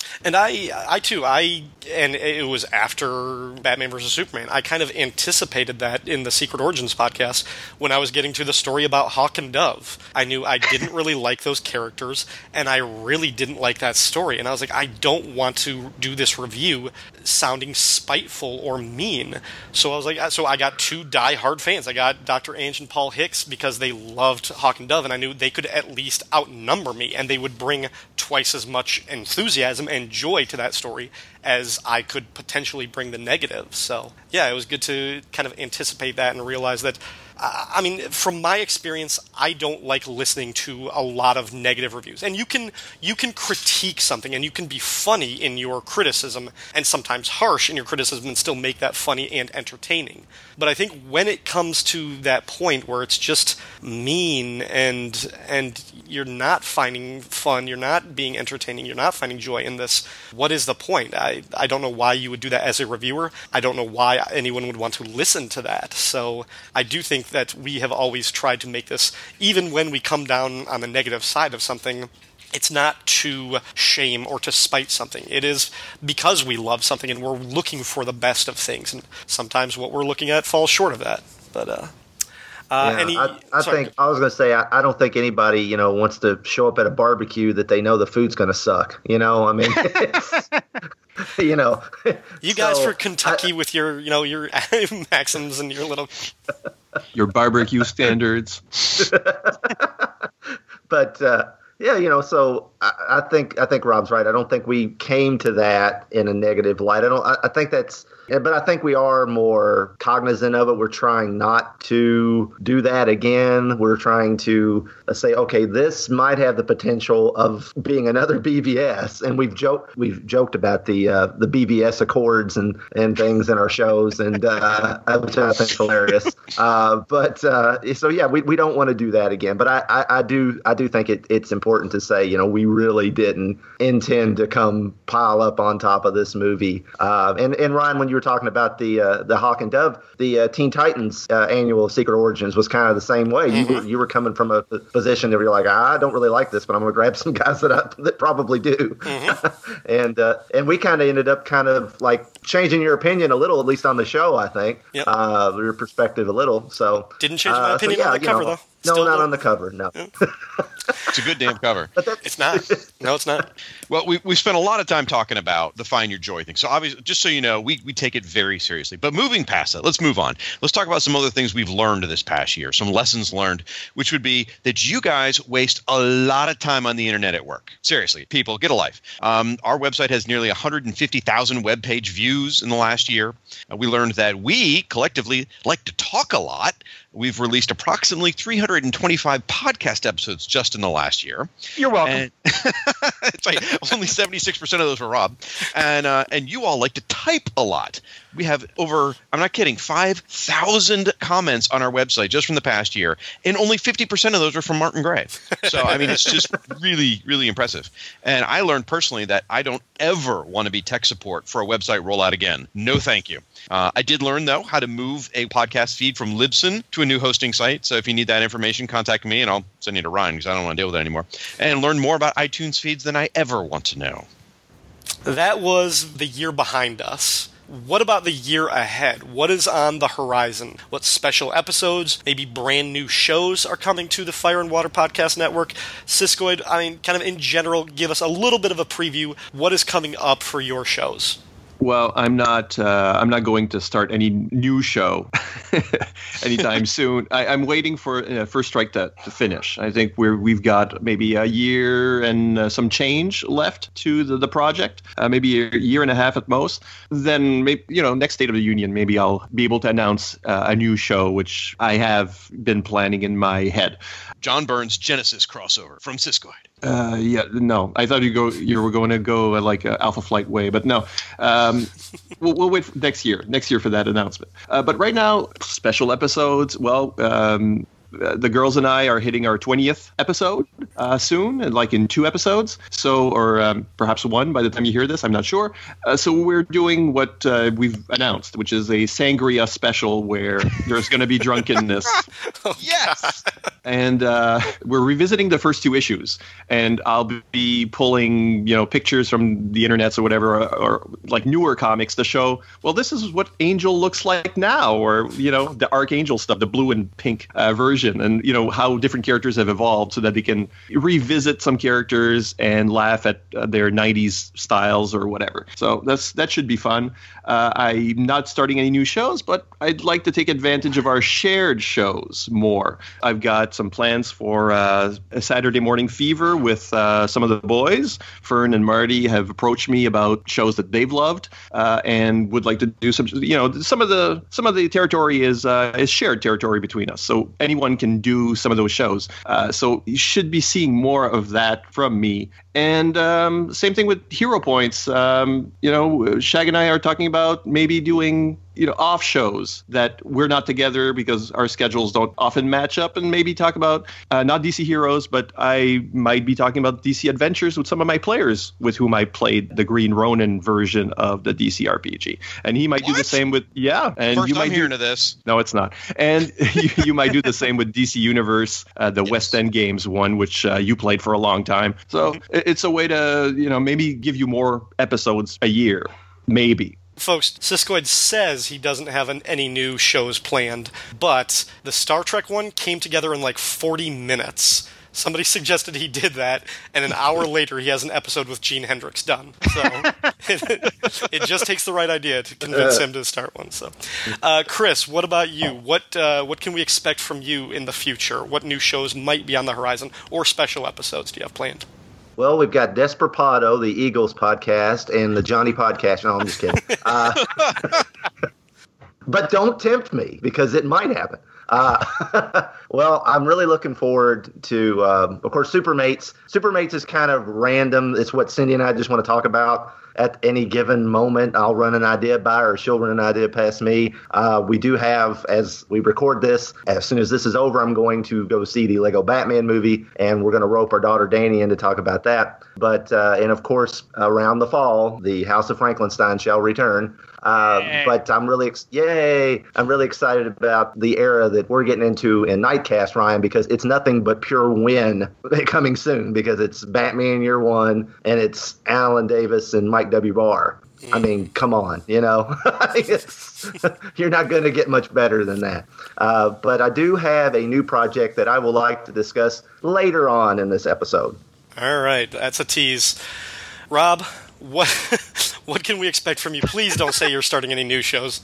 And I, I too, I, and it was after Batman versus Superman, I kind of anticipated that in the Secret Origins podcast when I was getting to the story about Hawk and Dove. I knew I didn't really like those characters, and I really didn't like that story. And I was like, I don't want to do this review sounding spiteful or mean. So I was like, so I got two die-hard fans. I got Doctor Ange and Paul Hicks because they loved Hawk and Dove, and I knew they could at least outnumber me, and they would bring twice as much enthusiasm and joy to that story as I could potentially bring the negative. So, yeah, it was good to kind of anticipate that and realize that, uh, I mean, from my experience, I don't like listening to a lot of negative reviews. And you can you can critique something, and you can be funny in your criticism, and sometimes harsh in your criticism, and still make that funny and entertaining. But I think when it comes to that point where it's just mean and and you're not finding fun, you're not being entertaining, you're not finding joy in this, what is the point? I, I don't know why you would do that as a reviewer. I don't know why anyone would want to listen to that. So I do think that we have always tried to make this, even when we come down on the negative side of something, it's not to shame or to spite something. It is because we love something and we're looking for the best of things. And sometimes what we're looking at falls short of that. But, uh, uh, yeah, any, I, I think I was going to say I, I don't think anybody you know wants to show up at a barbecue that they know the food's going to suck. You know, I mean, it's, you know, you guys so for Kentucky I, with your you know your maxims and your little your barbecue standards. But uh, yeah, you know, so I, I think I think Rob's right. I don't think we came to that in a negative light. I don't. I, I think that's. But I think we are more cognizant of it. We're trying not to do that again. We're trying to say, okay, this might have the potential of being another B V S, and we've joked we've joked about the uh, the B V S Accords and, and things in our shows, and uh, which I think is hilarious. Uh, but uh, so yeah, we, we don't want to do that again. But I, I, I do I do think it, it's important to say, you know, we really didn't intend to come pile up on top of this movie. Uh, and and Ryan, when you were talking about the uh, the Hawk and Dove, the uh, Teen Titans uh, annual Secret Origins was kind of the same way. Mm-hmm. You were you were coming from a position where you're like, I don't really like this, but I'm going to grab some guys that I, that probably do. Mm-hmm. and uh, and we kind of ended up kind of like changing your opinion a little, at least on the show, I think. Yep. Uh, your perspective a little. So didn't change my uh, opinion so, yeah, on the cover know, though. No, Still not don't. on the cover. No. Yeah. It's a good damn cover. It's not. No, it's not. Well, we we spent a lot of time talking about the Find Your Joy thing. So obviously, just so you know, we, we take it very seriously. But moving past that, let's move on. Let's talk about some other things we've learned this past year, some lessons learned, which would be that you guys waste a lot of time on the internet at work. Seriously, people, get a life. Um, our website has nearly one hundred fifty thousand web page views in the last year. Uh, we learned that we collectively like to talk a lot. We've released approximately three hundred twenty-five podcast episodes just in the last year. You're welcome. And it's like only seventy-six percent of those were Rob. And uh, and you all like to type a lot. We have over, I'm not kidding, five thousand comments on our website just from the past year. And only fifty percent of those are from Martin Gray. So, I mean, it's just really, really impressive. And I learned personally that I don't ever want to be tech support for a website rollout again. No, thank you. Uh, I did learn, though, how to move a podcast feed from Libsyn to a new hosting site. So if you need that information, contact me, and I'll send you to Ryan because I don't want to deal with that anymore. And learn more about iTunes feeds than I ever want to know. That was the year behind us. What about the year ahead? What is on the horizon? What special episodes, maybe brand new shows are coming to the Fire and Water Podcast Network? Siskoid, I mean, kind of in general, give us a little bit of a preview. What is coming up for your shows? Well, I'm not. Uh, I'm not going to start any new show anytime soon. I, I'm waiting for uh, First Strike to, to finish. I think we're we've got maybe a year and uh, some change left to the, the project. Uh, maybe a year and a half at most. Then maybe you know next State of the Union, maybe I'll be able to announce uh, a new show, which I have been planning in my head. John Burns Genesis crossover from Siskoid. Uh, yeah, no. I thought you go. You were going to go uh, like uh, Alpha Flight way, but no. Um, we'll, we'll wait for next year. Next year for that announcement. Uh, but right now, special episodes. Well, um, the girls and I are hitting our twentieth episode uh, soon, and like in two episodes. So, or um, perhaps one by the time you hear this. I'm not sure. Uh, so we're doing what uh, we've announced, which is a sangria special where there's going to be drunkenness. Oh, yes. and uh, we're revisiting the first two issues. And I'll be pulling, you know, pictures from the internets or whatever, or, or like newer comics to show, well, this is what Angel looks like now, or, you know, the Archangel stuff, the blue and pink uh, version, and, you know, how different characters have evolved so that they can revisit some characters and laugh at uh, their nineties styles or whatever. So that's that should be fun. Uh, I'm not starting any new shows, but I'd like to take advantage of our shared shows more. I've got some plans for uh, a Saturday Morning Fever with uh, some of the boys. Fern and Marty have approached me about shows that they've loved uh, and would like to do some. You know, some of the some of the territory is uh, is shared territory between us, so anyone can do some of those shows. Uh, so you should be seeing more of that from me. And um, same thing with Hero Points. Um, you know, Shag and I are talking about maybe doing, you know, off shows that we're not together because our schedules don't often match up, and maybe talk about uh, not D C Heroes, but I might be talking about D C Adventures with some of my players with whom I played the Green Ronin version of the D C R P G. And he might what? do the same with, yeah. And First you I'm might hearing do, of this. No, it's not. And you, you might do the same with D C Universe, uh, the Yes. West End Games one, which uh, you played for a long time. So Mm-hmm. it- it's a way to, you know, maybe give you more episodes a year, maybe. Folks, Siskoid says he doesn't have an, any new shows planned, but the Star Trek one came together in like forty minutes. Somebody suggested he did that, and an hour later he has an episode with Gene Hendricks done. So it, it just takes the right idea to convince him to start one. So, uh, Chris, what about you? What uh, what can we expect from you in the future? What new shows might be on the horizon, or special episodes do you have planned? Well, we've got Desperado, the Eagles podcast, and the Johnny podcast. No, I'm just kidding. Uh, but don't tempt me, because it might happen. Uh, well, I'm really looking forward to, um, of course, Supermates. Supermates is kind of random. It's what Cindy and I just want to talk about at any given moment. I'll run an idea by her, or she'll run an idea past me. Uh, we do have, as we record this, as soon as this is over, I'm going to go see the Lego Batman movie, and we're going to rope our daughter Danny in to talk about that. But, uh, and of course, around the fall, the House of Frankenstein shall return. Uh, but I'm really, ex- yay! I'm really excited about the era that we're getting into in Nightcast, Ryan, because it's nothing but pure win coming soon, because it's Batman Year One, and it's Alan Davis and Mike W. Barr. I mean, come on, you know, you're not going to get much better than that. Uh, but I do have a new project that I will like to discuss later on in this episode. All right, that's a tease. Rob, what what can we expect from you? Please don't say you're starting any new shows.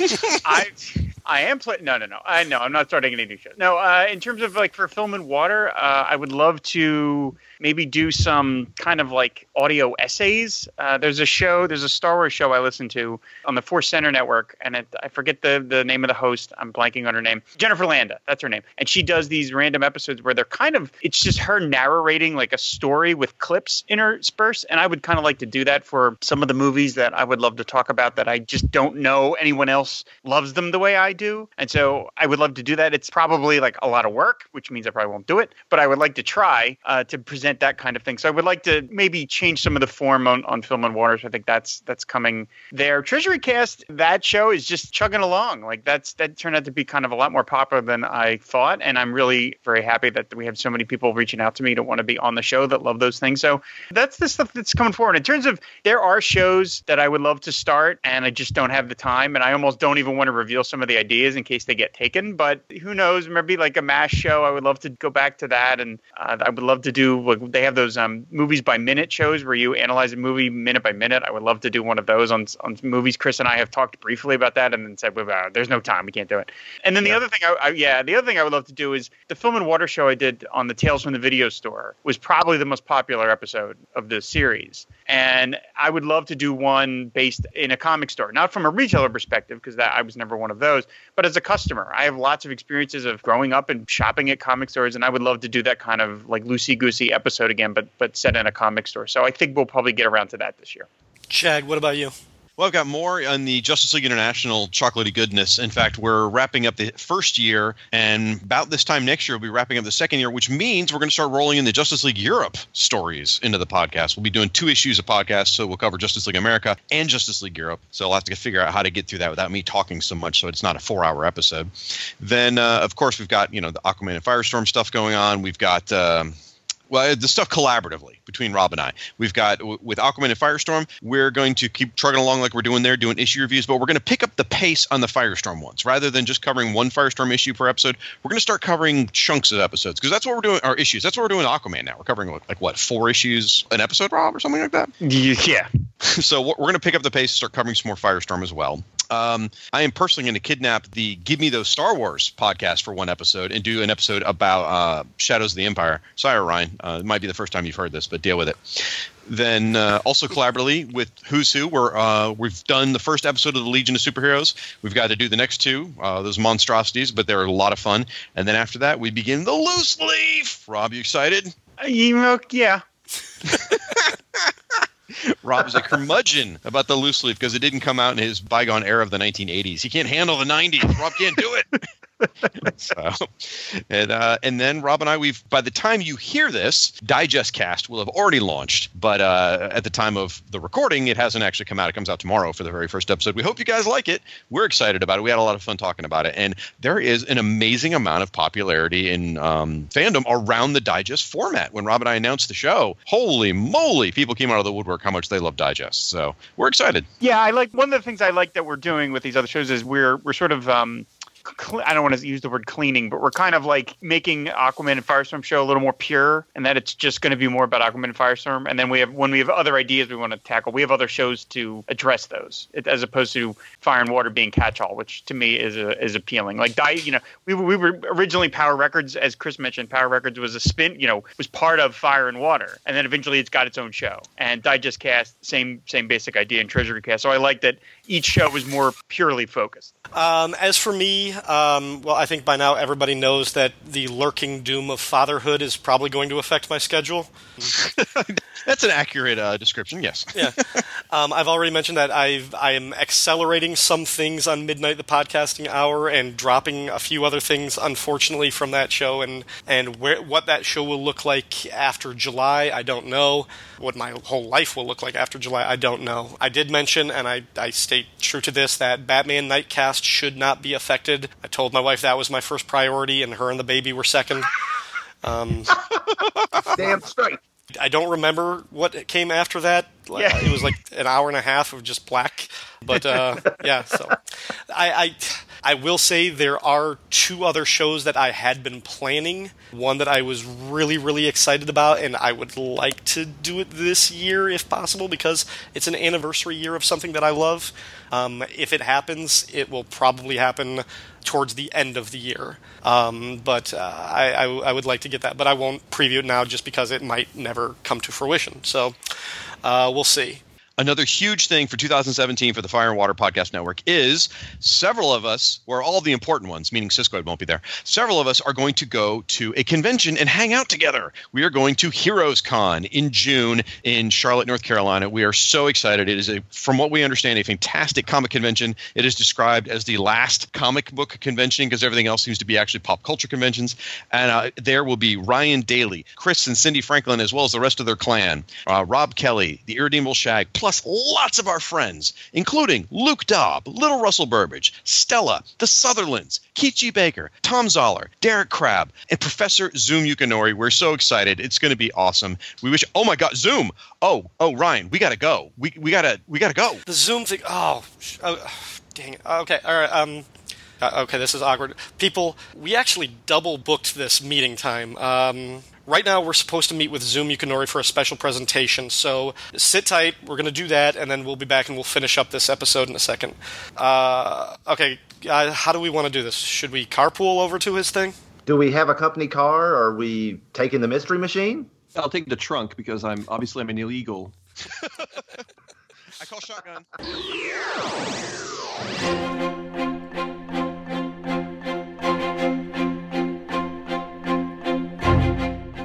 I I am playing. No, no, no. I no, I'm not starting any new shows. No, uh, in terms of like for Film and Water, uh, I would love to maybe do some kind of like audio essays. Uh, there's a show, there's a Star Wars show I listen to on the Force Center Network, and it, I forget the the name of the host. I'm blanking on her name. Jennifer Landa, that's her name. And she does these random episodes where they're kind of, it's just her narrating like a story with clips interspersed. And I would kind of like to do that for some of the movies that I would love to talk about that I just don't know anyone else loves them the way I do. And so I would love to do that. It's probably like a lot of work, which means I probably won't do it, but I would like to try uh, to present that kind of thing. So I would like to maybe change some of the form on, on Film and Water. So I think that's that's coming there. Treasury Cast, that show is just chugging along. Like that's that turned out to be kind of a lot more popular than I thought. And I'm really very happy that we have so many people reaching out to me to want to be on the show that love those things. So that's the stuff that's coming forward. In terms of, there are shows that I would love to start and I just don't have the time. And I almost don't even want to reveal some of the ideas in case they get taken. But who knows, maybe like a MASH show. I would love to go back to that. And uh, I would love to do, like, they have those um, movies by minute shows where you analyze a movie minute by minute. I would love to do one of those on, on movies. Chris and I have talked briefly about that and then said, well, uh, there's no time. We can't do it. And then the yeah. other thing, I, I, yeah, the other thing I would love to do is the Film and Water show I did on the Tales from the Video Store was probably the most popular episode of the series. And I would love to do one based in a comic store, not from a retailer perspective, because that I was never one of those, but as a customer. I have lots of experiences of growing up and shopping at comic stores, and I would love to do that kind of like loosey-goosey episode again, but but set in a comic store. So I think we'll probably get around to that this year. Chad, what about you? Well, I've got more on the Justice League International chocolatey goodness. In fact, we're wrapping up the first year, and about this time next year, we'll be wrapping up the second year, which means we're going to start rolling in the Justice League Europe stories into the podcast. We'll be doing two issues of podcast, so we'll cover Justice League America and Justice League Europe. So I'll have to figure out how to get through that without me talking so much, so it's not a four-hour episode. Then, uh, of course, we've got, you know, the Aquaman and Firestorm stuff going on. We've got... Um, Well, the stuff collaboratively between Rob and I. We've got, w- with Aquaman and Firestorm, we're going to keep trucking along like we're doing there, doing issue reviews, but we're going to pick up the pace on the Firestorm ones. Rather than just covering one Firestorm issue per episode, we're going to start covering chunks of episodes, because that's what we're doing, our issues. That's what we're doing with Aquaman now. We're covering, like, what, four issues an episode, Rob, or something like that? Yeah. So we're going to pick up the pace, start covering some more Firestorm as well. Um, I am personally going to kidnap the Give Me Those Star Wars podcast for one episode and do an episode about uh, Shadows of the Empire. Sorry, Ryan. Uh, it might be the first time you've heard this, but deal with it. Then uh, also collaboratively with Who's Who, we're, uh, we've done the first episode of the Legion of Superheroes. We've got to do the next two, uh, those monstrosities, but they're a lot of fun. And then after that, we begin the Loose Leaf. Rob, you excited? Uh, you know, yeah. Rob is a curmudgeon about the Loose Leaf because it didn't come out in his bygone era of the nineteen eighties. He can't handle the nineties. Rob can't do it. so, and uh, and then Rob and I, we've by the time you hear this, Digest Cast will have already launched. But uh, at the time of the recording, it hasn't actually come out. It comes out tomorrow for the very first episode. We hope you guys like it. We're excited about it. We had a lot of fun talking about it, and there is an amazing amount of popularity in um, fandom around the Digest format. When Rob and I announced the show, holy moly, people came out of the woodwork how much they love Digest. So we're excited. Yeah, I like one of the things I like that we're doing with these other shows is we're we're sort of um, I don't want to use the word cleaning, but we're kind of like making Aquaman and Firestorm show a little more pure, and that it's just going to be more about Aquaman and Firestorm. And then we have when we have other ideas we want to tackle, we have other shows to address those, it, as opposed to Fire and Water being catch-all, which to me is a, is appealing. Like, you know, we we were originally Power Records, as Chris mentioned. Power Records was a spin, you know, was part of Fire and Water, and then eventually it's got its own show. And Digest Cast, same same basic idea, and Treasury Cast. So I like that each show was more purely focused. Um, as for me, um, well, I think by now everybody knows that the lurking doom of fatherhood is probably going to affect my schedule. That's an accurate uh, description, yes. yeah. Um, I've already mentioned that I've, I am accelerating some things on Midnight the Podcasting Hour and dropping a few other things, unfortunately, from that show. And, and where, what that show will look like after July, I don't know. What my whole life will look like after July, I don't know. I did mention, and I, I stay true to this, that Batman Nightcast should not be affected. I told my wife that was my first priority, and her and the baby were second. Um, Damn straight. I don't remember what came after that. Yeah. It was like an hour and a half of just black. But uh, yeah, so I, I I will say there are two other shows that I had been planning. One that I was really, really excited about, and I would like to do it this year if possible, because it's an anniversary year of something that I love. Um, if it happens, it will probably happen towards the end of the year. Um, but uh, I, I, I would like to get that, but I won't preview it now just because it might never come to fruition. So uh, we'll see. Another huge thing for two thousand seventeen for the Fire and Water Podcast Network is several of us, or all the important ones, meaning Siskoid won't be there, several of us are going to go to a convention and hang out together. We are going to Heroes Con in June in Charlotte, North Carolina. We are so excited. It is, a, from what we understand, a fantastic comic convention. It is described as the last comic book convention because everything else seems to be actually pop culture conventions. And uh, there will be Ryan Daly, Chris and Cindy Franklin, as well as the rest of their clan, uh, Rob Kelly, the Irredeemable Shag, plus lots of our friends, including Luke Dobb, Little Russell Burbage, Stella, the Sutherlands, Keith G. Baker, Tom Zoller, Derek Crabb, and Professor Zoom Yukinori. We're so excited. It's going to be awesome. We wish, oh my God, Zoom. Oh, oh, Ryan, we got to go. We we got to we got to go. The Zoom thing, oh, oh, dang it. Okay, all right, um... Uh, okay, this is awkward. People, we actually double booked this meeting time. Um, right now, we're supposed to meet with Zoom Yukinori for a special presentation, so sit tight. We're going to do that, and then we'll be back and we'll finish up this episode in a second. Uh, okay, uh, how do we want to do this? Should we carpool over to his thing? Do we have a company car? Or are we taking the Mystery Machine? I'll take the trunk because I'm obviously I'm an illegal. I call shotgun.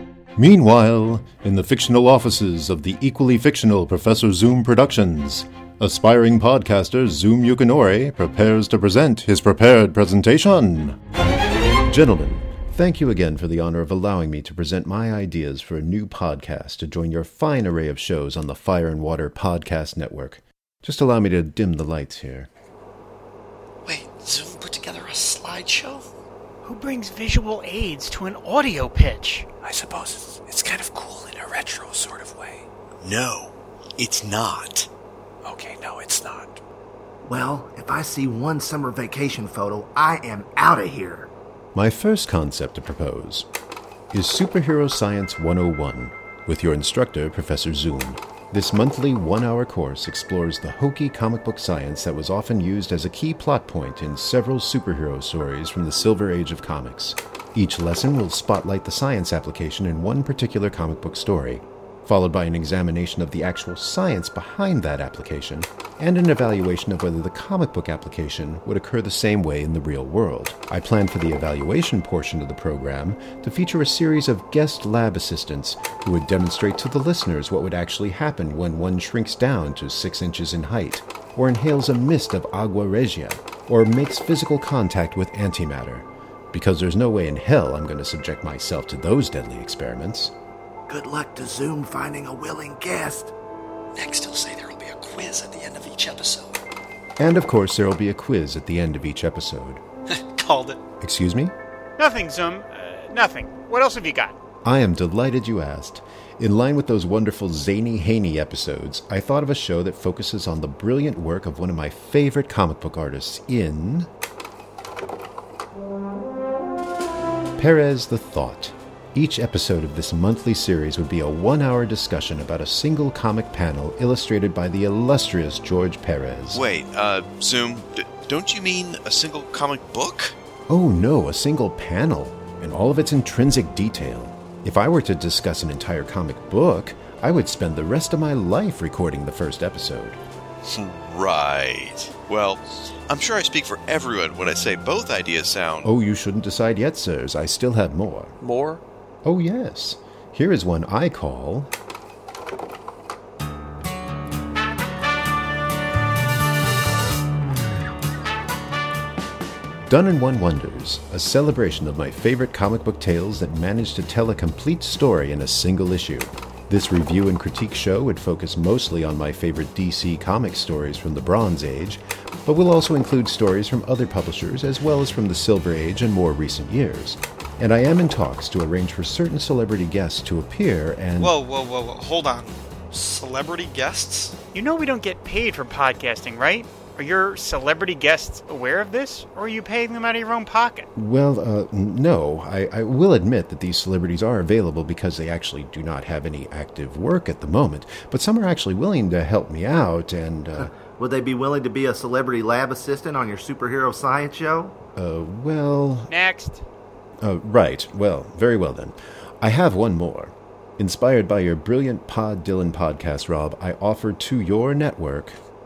Meanwhile, in the fictional offices of the equally fictional Professor Zoom Productions, Aspiring podcaster Zoom Yukinori prepares to present his prepared presentation. Gentlemen, thank you again for the honor of allowing me to present my ideas for a new podcast to join your fine array of shows on the Fire and Water Podcast Network. Just allow me to dim the lights here. Wait, Zoom put together a slideshow? Who brings visual aids to an audio pitch? I suppose it's, it's kind of cool in a retro sort of way. No, it's not. Okay, no, it's not. Well, if I see one summer vacation photo, I am out of here. My first concept to propose is Superhero Science one oh one with your instructor, Professor Zoom. This monthly one-hour course explores the hokey comic book science that was often used as a key plot point in several superhero stories from the Silver Age of comics. Each lesson will spotlight the science application in one particular comic book story, followed by an examination of the actual science behind that application, and an evaluation of whether the comic book application would occur the same way in the real world. I plan for the evaluation portion of the program to feature a series of guest lab assistants who would demonstrate to the listeners what would actually happen when one shrinks down to six inches in height, or inhales a mist of agua regia, or makes physical contact with antimatter, because there's no way in hell I'm going to subject myself to those deadly experiments. Good luck to Zoom finding a willing guest. Next, he'll say there will be a quiz at the end of each episode. And of course, there will be a quiz at the end of each episode. Called it. Excuse me? Nothing, Zoom. Uh, nothing. What else have you got? I am delighted you asked. In line with those wonderful Zany Haney episodes, I thought of a show that focuses on the brilliant work of one of my favorite comic book artists in Perez the Thought. Each episode of this monthly series would be a one-hour discussion about a single comic panel illustrated by the illustrious George Perez. Wait, uh, Zoom, d- don't you mean a single comic book? Oh no, a single panel, and all of its intrinsic detail. If I were to discuss an entire comic book, I would spend the rest of my life recording the first episode. Right. Well, I'm sure I speak for everyone when I say both ideas sound... Oh, you shouldn't decide yet, sirs. I still have more. More? Oh, yes. Here is one I call... Done in One Wonders, a celebration of my favorite comic book tales that managed to tell a complete story in a single issue. This review and critique show would focus mostly on my favorite D C comic stories from the Bronze Age, but will also include stories from other publishers as well as from the Silver Age and more recent years. And I am in talks to arrange for certain celebrity guests to appear and... Whoa, whoa, whoa, whoa, hold on. Celebrity guests? You know we don't get paid for podcasting, right? Are your celebrity guests aware of this, or are you paying them out of your own pocket? Well, uh, no. I, I will admit that these celebrities are available because they actually do not have any active work at the moment, but some are actually willing to help me out, and... Uh, Would they be willing to be a celebrity lab assistant on your superhero science show? Uh, well... Next. Uh, right. Well, very well then. I have one more. Inspired by your brilliant Pod Dylan podcast, Rob, I offer to your network...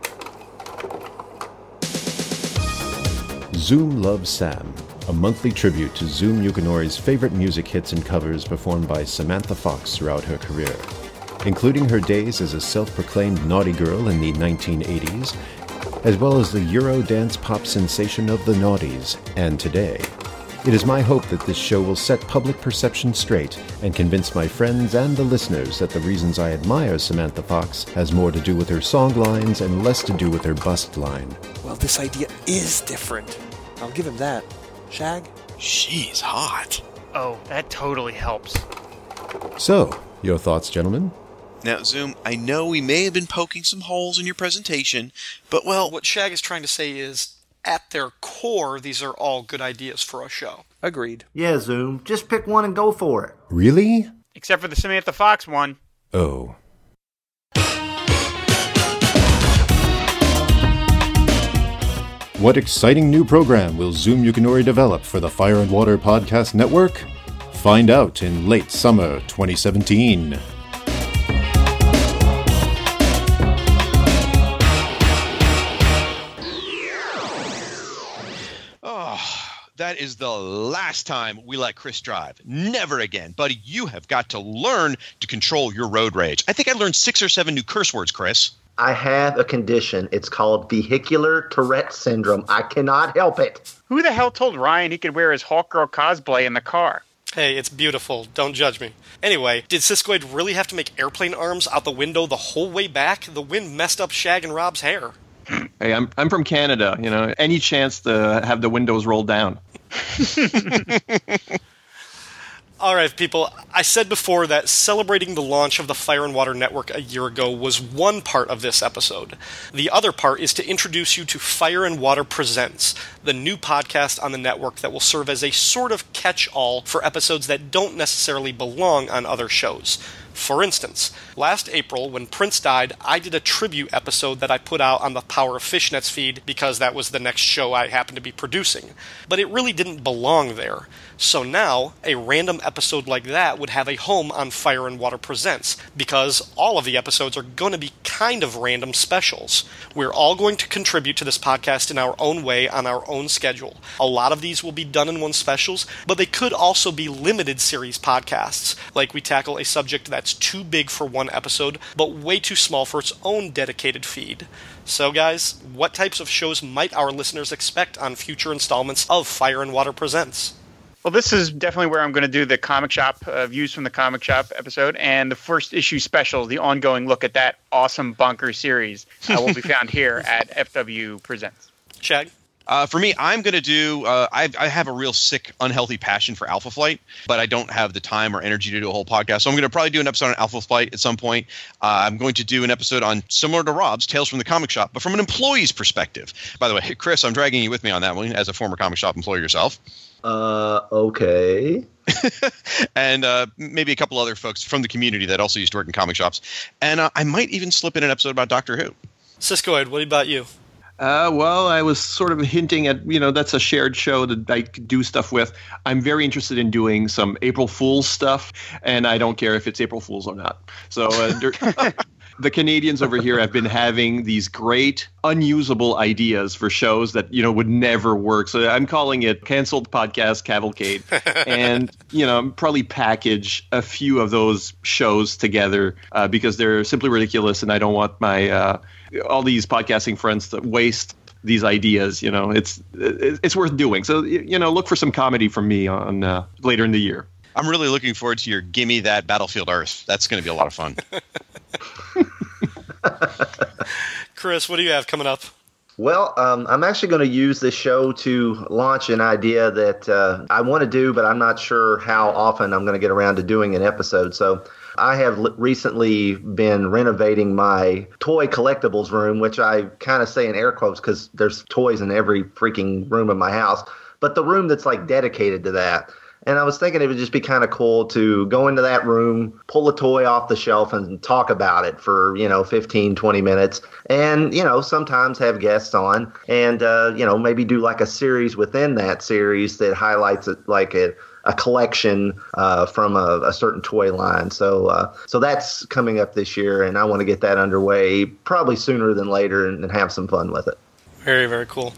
Zoom Loves Sam, a monthly tribute to Zoom Yukinori's favorite music hits and covers performed by Samantha Fox throughout her career, including her days as a self-proclaimed naughty girl in the nineteen eighties, as well as the Euro dance pop sensation of the noughties, and today. It is my hope that this show will set public perception straight and convince my friends and the listeners that the reasons I admire Samantha Fox has more to do with her song lines and less to do with her bust line. Well, this idea is different. I'll give him that. Shag? She's hot. Oh, that totally helps. So, your thoughts, gentlemen? Now, Zoom, I know we may have been poking some holes in your presentation, but, well... What Shag is trying to say is, at their core, these are all good ideas for a show. Agreed. Yeah, Zoom. Just pick one and go for it. Really? Except for the Samantha Fox one. Oh. What exciting new program will Zoom Yukinori develop for the Fire and Water Podcast Network? Find out in late summer twenty seventeen. That is the last time we let Chris drive. Never again. Buddy, you have got to learn to control your road rage. I think I learned six or seven new curse words, Chris. I have a condition. It's called vehicular Tourette syndrome. I cannot help it. Who the hell told Ryan he could wear his Hawkgirl cosplay in the car? Hey, it's beautiful. Don't judge me. Anyway, did Siskoid really have to make airplane arms out the window the whole way back? The wind messed up Shag and Rob's hair. Hey, I'm I'm from Canada. You know, any chance to have the windows rolled down. All right, people, I said before that celebrating the launch of the Fire and Water Network a year ago was one part of this episode. The other part is to introduce you to Fire and Water Presents, the new podcast on the network that will serve as a sort of catch-all for episodes that don't necessarily belong on other shows. For instance, last April, when Prince died, I did a tribute episode that I put out on the Power of Fishnets feed because that was the next show I happened to be producing. But it really didn't belong there. So now, a random episode like that would have a home on Fire and Water Presents, because all of the episodes are going to be kind of random specials. We're all going to contribute to this podcast in our own way on our own schedule. A lot of these will be done in one specials, but they could also be limited series podcasts, like we tackle a subject that's too big for one episode, but way too small for its own dedicated feed. So guys, what types of shows might our listeners expect on future installments of Fire and Water Presents? Well, this is definitely where I'm going to do the comic shop, uh, views from the comic shop episode, and the first issue special, the ongoing look at that awesome bunker series, uh, will be found here at F W Presents. Shag? Uh, for me, I'm going to do, uh, I, I have a real sick, unhealthy passion for Alpha Flight, but I don't have the time or energy to do a whole podcast. So I'm going to probably do an episode on Alpha Flight at some point. Uh, I'm going to do an episode on, similar to Rob's, Tales from the Comic Shop, but from an employee's perspective. By the way, Chris, I'm dragging you with me on that one as a former comic shop employee yourself. Uh, okay. and uh, maybe a couple other folks from the community that also used to work in comic shops. And uh, I might even slip in an episode about Doctor Who. Siskoid, what about you? Uh, well, I was sort of hinting at, you know, that's a shared show that I could do stuff with. I'm very interested in doing some April Fool's stuff, and I don't care if it's April Fool's or not. So uh, der- the Canadians over here have been having these great, unusable ideas for shows that, you know, would never work. So I'm calling it Canceled Podcast Cavalcade. And, you know, probably package a few of those shows together uh, because they're simply ridiculous, and I don't want my uh, all these podcasting friends to waste these ideas. You know, it's it's worth doing. So, you know, look for some comedy from me on uh, later in the year. I'm really looking forward to your Gimme That Battlefield Earth. That's going to be a lot of fun. Chris, what do you have coming up? Well, um, I'm actually going to use this show to launch an idea that uh, I want to do, but I'm not sure how often I'm going to get around to doing an episode. So I have l- recently been renovating my toy collectibles room, which I kind of say in air quotes because there's toys in every freaking room of my house, but the room that's like dedicated to that. And I was thinking it would just be kind of cool to go into that room, pull a toy off the shelf and talk about it for, you know, fifteen, twenty minutes. And, you know, sometimes have guests on and, uh, you know, maybe do like a series within that series that highlights it like a, a collection uh, from a, a certain toy line. So uh, so that's coming up this year, and I want to get that underway probably sooner than later and, and have some fun with it. Very, very cool.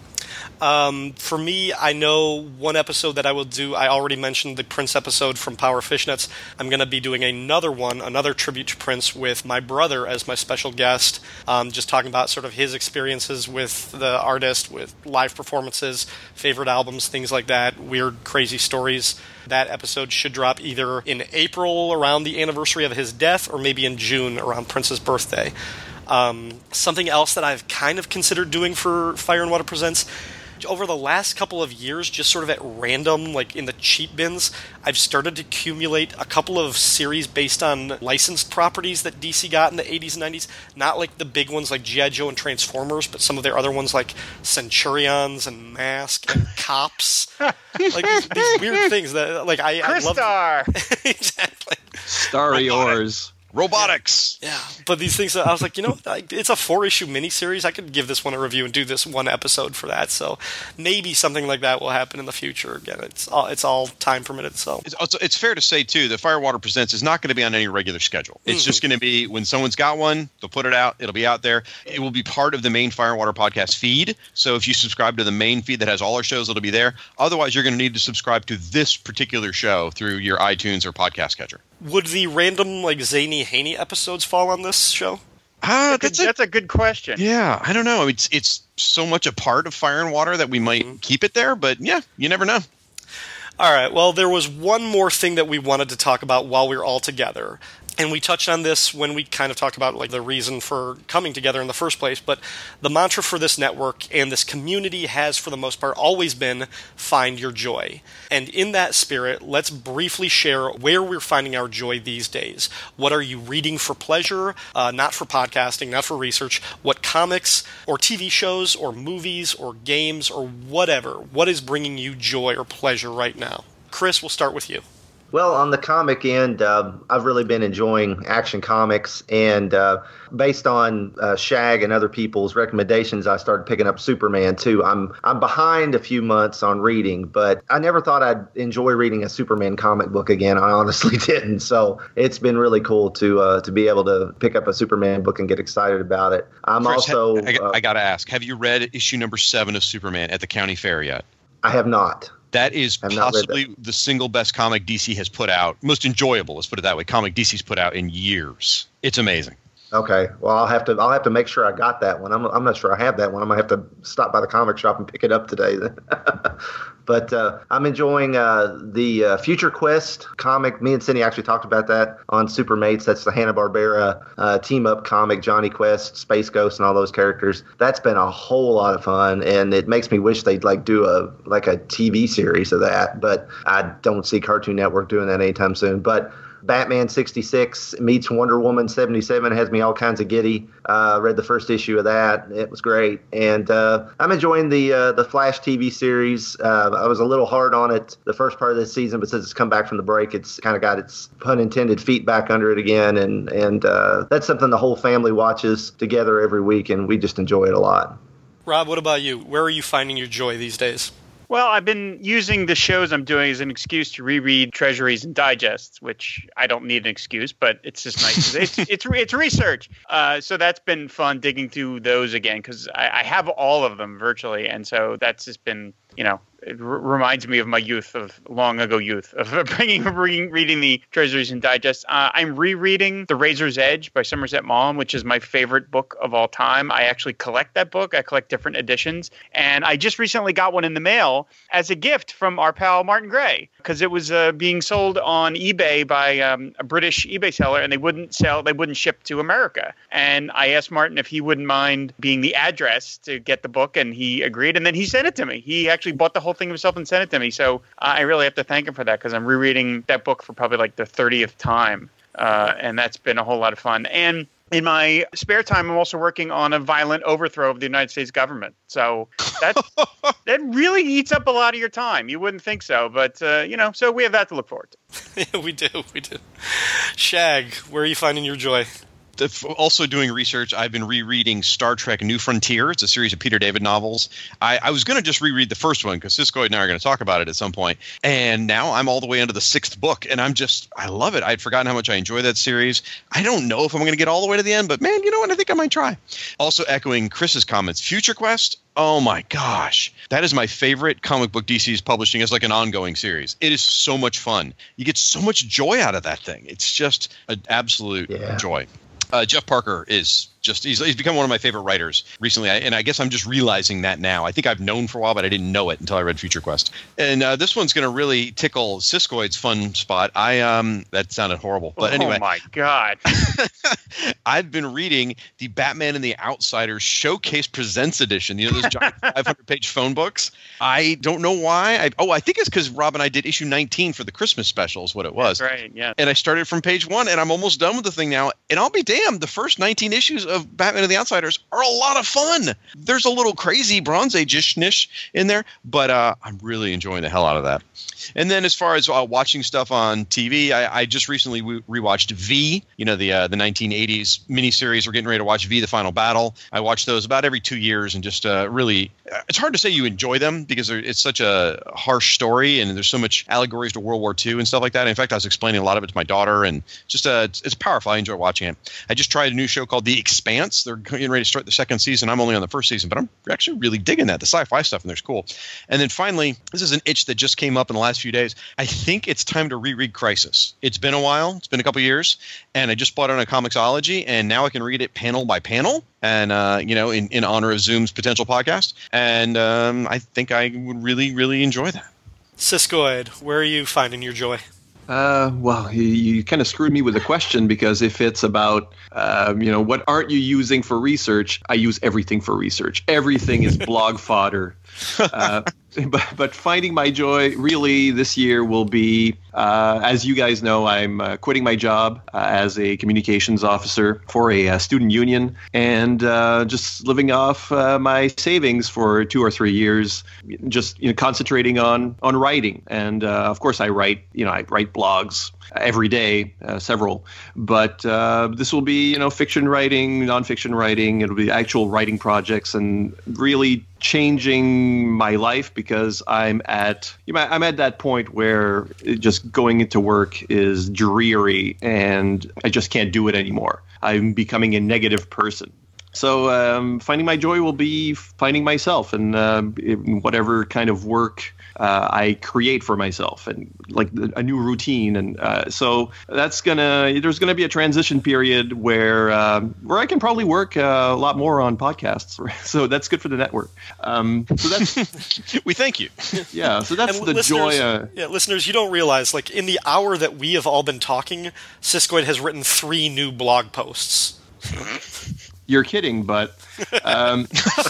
Um, for me, I know one episode that I will do, I already mentioned the Prince episode from Power Fishnets. I'm going to be doing another one, another tribute to Prince with my brother as my special guest, um, just talking about sort of his experiences with the artist, with live performances, favorite albums, things like that, weird, crazy stories. That episode should drop either in April around the anniversary of his death or maybe in June around Prince's birthday. Um, something else that I've kind of considered doing for Fire and Water Presents, over the last couple of years, just sort of at random, like in the cheap bins, I've started to accumulate a couple of series based on licensed properties that D C got in the eighties and nineties. Not like the big ones like G I. Joe and Transformers, but some of their other ones like Centurions and Mask and Cops. Like these, these weird things that, like, I, I love. Crystar! Exactly. Starry Oars. Robotics. Yeah, but these things, I was like, you know, it's a four-issue miniseries. I could give this one a review and do this one episode for that. So maybe something like that will happen in the future. Again, it's all it's all time permitted. So it's, it's fair to say too that Firewater Presents is not going to be on any regular schedule. It's mm-hmm. just going to be when someone's got one, they'll put it out. It'll be out there. It will be part of the main Firewater podcast feed. So if you subscribe to the main feed that has all our shows, it'll be there. Otherwise, you're going to need to subscribe to this particular show through your iTunes or podcast catcher. Would the random, like, zany, haney episodes fall on this show? Ah, that's, that's a, a, that's a good question. Yeah, I don't know. It's it's so much a part of Fire and Water that we might mm-hmm. keep it there, but yeah, you never know. All right, well, there was one more thing that we wanted to talk about while we were all together. And we touched on this when we kind of talked about like the reason for coming together in the first place, but the mantra for this network and this community has, for the most part, always been find your joy. And in that spirit, let's briefly share where we're finding our joy these days. What are you reading for pleasure, uh, not for podcasting, not for research? What comics or T V shows or movies or games or whatever, what is bringing you joy or pleasure right now? Chris, we'll start with you. Well, on the comic end, uh, I've really been enjoying Action Comics, and uh, based on uh, Shag and other people's recommendations, I started picking up Superman too. I'm I'm behind a few months on reading, but I never thought I'd enjoy reading a Superman comic book again. I honestly didn't. So it's been really cool to uh, to be able to pick up a Superman book and get excited about it. I'm Chris, also. I, uh, I got to ask: have you read issue number seven of Superman at the county fair yet? I have not. That is possibly that. the single best comic D C has put out, most enjoyable, let's put it that way, comic D C's put out in years. It's amazing. Okay, well, I'll have to I'll have to make sure I got that one. I'm I'm not sure I have that one. I might have to stop by the comic shop and pick it up today. But uh, I'm enjoying uh, the uh, Future Quest comic. Me and Cindy actually talked about that on Supermates. That's the Hanna-Barbera uh, team-up comic, Johnny Quest, Space Ghost, and all those characters. That's been a whole lot of fun, and it makes me wish they'd like do a like a T V series of that. But I don't see Cartoon Network doing that anytime soon. But Batman sixty-six meets Wonder Woman seventy-seven has me all kinds of giddy. Uh, read the first issue of that. It was great. And uh, I'm enjoying the uh, the Flash T V series. Uh, I was a little hard on it the first part of this season, but since it's come back from the break, it's kind of got its pun intended feet back under it again. And, and uh, that's something the whole family watches together every week, and we just enjoy it a lot. Rob, what about you? Where are you finding your joy these days? Well, I've been using the shows I'm doing as an excuse to reread treasuries and digests, which I don't need an excuse, but it's just nice. it's it's it's research, uh, so that's been fun digging through those again because I, I have all of them virtually, and so that's just been, you know, it r- reminds me of my youth, of long ago youth, of bringing, reading, reading the treasuries and digests. Uh, I'm rereading The Razor's Edge by Somerset Maugham, which is my favorite book of all time. I actually collect that book. I collect different editions. And I just recently got one in the mail as a gift from our pal Martin Gray, because it was uh, being sold on eBay by um, a British eBay seller, and they wouldn't sell, they wouldn't ship to America. And I asked Martin if he wouldn't mind being the address to get the book, and he agreed. And then he sent it to me. He actually bought the whole thing himself and sent it to me. So uh, I really have to thank him for that, because I'm rereading that book for probably like the thirtieth time. Uh, and that's been a whole lot of fun. And in my spare time, I'm also working on a violent overthrow of the United States government. So that that really eats up a lot of your time. You wouldn't think so, but uh, you know, so we have that to look forward to. Yeah, we do, we do. Shag, where are you finding your joy? Also doing research, I've been rereading Star Trek New Frontier. It's a series of Peter David novels. I, I was going to just reread the first one because Siskoid and I are going to talk about it at some point. And now I'm all the way into the sixth book, and I'm just, I love it. I'd forgotten how much I enjoy that series. I don't know if I'm going to get all the way to the end, but man, you know what? I think I might try. Also echoing Chris's comments, Future Quest. Oh my gosh. That is my favorite comic book D C is publishing as like an ongoing series. It is so much fun. You get so much joy out of that thing. It's just an absolute yeah. joy. Uh, Jeff Parker is just, he's, he's become one of my favorite writers recently. I, and I guess I'm just realizing that now. I think I've known for a while, but I didn't know it until I read Future Quest. And uh, this one's going to really tickle Siskoid's fun spot. I, um, that sounded horrible. But anyway. Oh my God. I've been reading the Batman and the Outsiders Showcase Presents Edition. You know, those giant five hundred page phone books. I don't know why. I, oh, I think it's because Rob and I did issue nineteen for the Christmas special is what it was. That's right, yeah. And I started from page one, and I'm almost done with the thing now. And I'll be damned, the first nineteen issues of Batman and the Outsiders are a lot of fun. There's a little crazy Bronze Age-ish in there, but uh, I'm really enjoying the hell out of that. And then as far as uh, watching stuff on T V, I, I just recently re- rewatched V, you know, the uh, the nineteen eighties miniseries. We're getting ready to watch V, The Final Battle. I watch those about every two years and just uh, really – it's hard to say you enjoy them because it's such a harsh story and there's so much allegories to World War Two and stuff like that. In fact, I was explaining a lot of it to my daughter, and just uh, it's, it's powerful. I enjoy watching it. I just tried a new show called The Expanse. They're getting ready to start the second season. I'm only on the first season, but I'm actually really digging that. The sci-fi stuff in there's cool. And then finally, this is an itch that just came up in the last few days. I think it's time to reread Crisis. It's been a while. It's been a couple years, and I just bought it on a Comixology, and now I can read it panel by panel, and uh, you know, in, in honor of Zoom's potential podcast. And um, I think I would really, really enjoy that. Siskoid, where are you finding your joy? Uh, well, you, you kind of screwed me with the question, because if it's about, um, you know, what aren't you using for research? I use everything for research. Everything is blog fodder. Uh, but, but finding my joy really this year will be, uh, as you guys know, I'm uh, quitting my job uh, as a communications officer for a, uh student union, and uh, just living off uh, my savings for two or three years, just you know, concentrating on on writing. And uh, of course, I write, you know, I write blogs every day, uh, several. But uh, this will be, you know, fiction writing, nonfiction writing. It'll be actual writing projects, and really changing my life, because I'm at you know, I'm at that point where just going into work is dreary, and I just can't do it anymore. I'm becoming a negative person. So um, finding my joy will be finding myself, and uh, in whatever kind of work uh, I create for myself, and like a new routine. And uh, so that's gonna there's gonna be a transition period where uh, where I can probably work uh, a lot more on podcasts. So that's good for the network. Um, so that's we thank you. Yeah. So that's And the listeners, joy. Uh, yeah, listeners, you don't realize, like, in the hour that we have all been talking, Siskoid has written three new blog posts. You're kidding, but um,